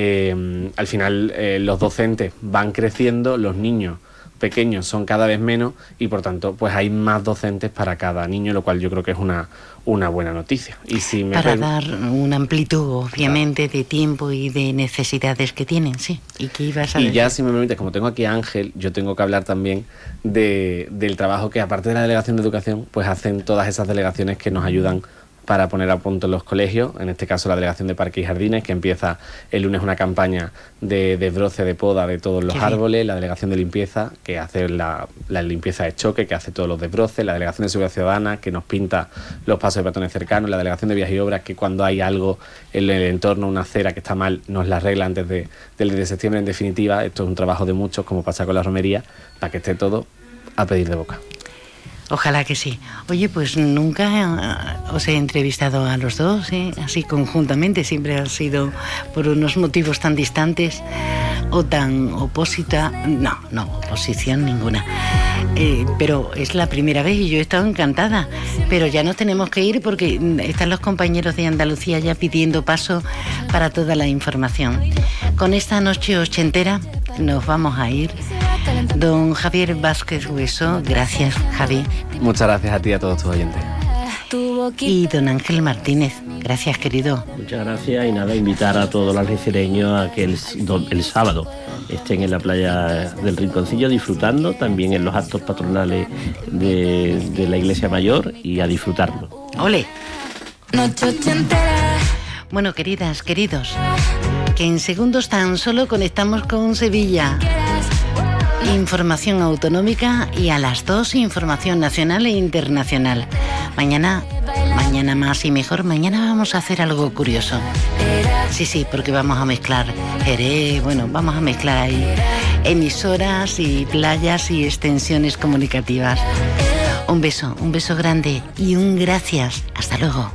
al final los docentes van creciendo, los niños pequeños son cada vez menos y por tanto pues hay más docentes para cada niño, lo cual yo creo que es una buena noticia. Y si me para dar una amplitud, obviamente, de tiempo y de necesidades que tienen, sí. ¿Y qué ibas a decir? Y ya, si me permites, como tengo aquí a Ángel, yo tengo que hablar también del trabajo que, aparte de la Delegación de Educación, pues hacen todas esas delegaciones que nos ayudan para poner a punto los colegios, en este caso la Delegación de Parques y Jardines, que empieza el lunes una campaña de desbroce, de poda de todos los árboles, la Delegación de Limpieza, que hace la limpieza de choque, que hace todos los desbroces, la Delegación de Seguridad Ciudadana, que nos pinta los pasos de peatones cercanos, la Delegación de Vías y Obras, que cuando hay algo en el entorno, una acera que está mal, nos la arregla antes del 10 de septiembre. En definitiva, esto es un trabajo de muchos, como pasa con la romería, para que esté todo a pedir de boca. Ojalá que sí. Oye, pues nunca os he entrevistado a los dos, así conjuntamente. Siempre ha sido por unos motivos tan distantes o tan oposita. No, oposición ninguna. Pero es la primera vez y yo he estado encantada. Pero ya nos tenemos que ir porque están los compañeros de Andalucía ya pidiendo paso para toda la información. Con esta noche ochentera nos vamos a ir Don Javier Vázquez Hueso, gracias, Javi. Muchas gracias a ti y a todos tus oyentes. Y don Ángel Martínez, gracias, querido. Muchas gracias y nada, invitar a todos los algecireños a que el sábado estén en la playa del Rinconcillo disfrutando, también en los actos patronales de la Iglesia Mayor, y a disfrutarlo. ¡Ole! Bueno, queridas, queridos, que en segundos tan solo conectamos con Sevilla. Información autonómica y a las 2 información nacional e internacional. Mañana más y mejor, mañana vamos a hacer algo curioso. Sí, porque vamos a mezclar vamos a mezclar ahí emisoras y playas y extensiones comunicativas. Un beso grande y un gracias. Hasta luego.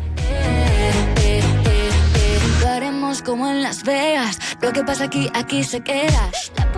Lo haremos como en Las Vegas, lo que pasa aquí se queda.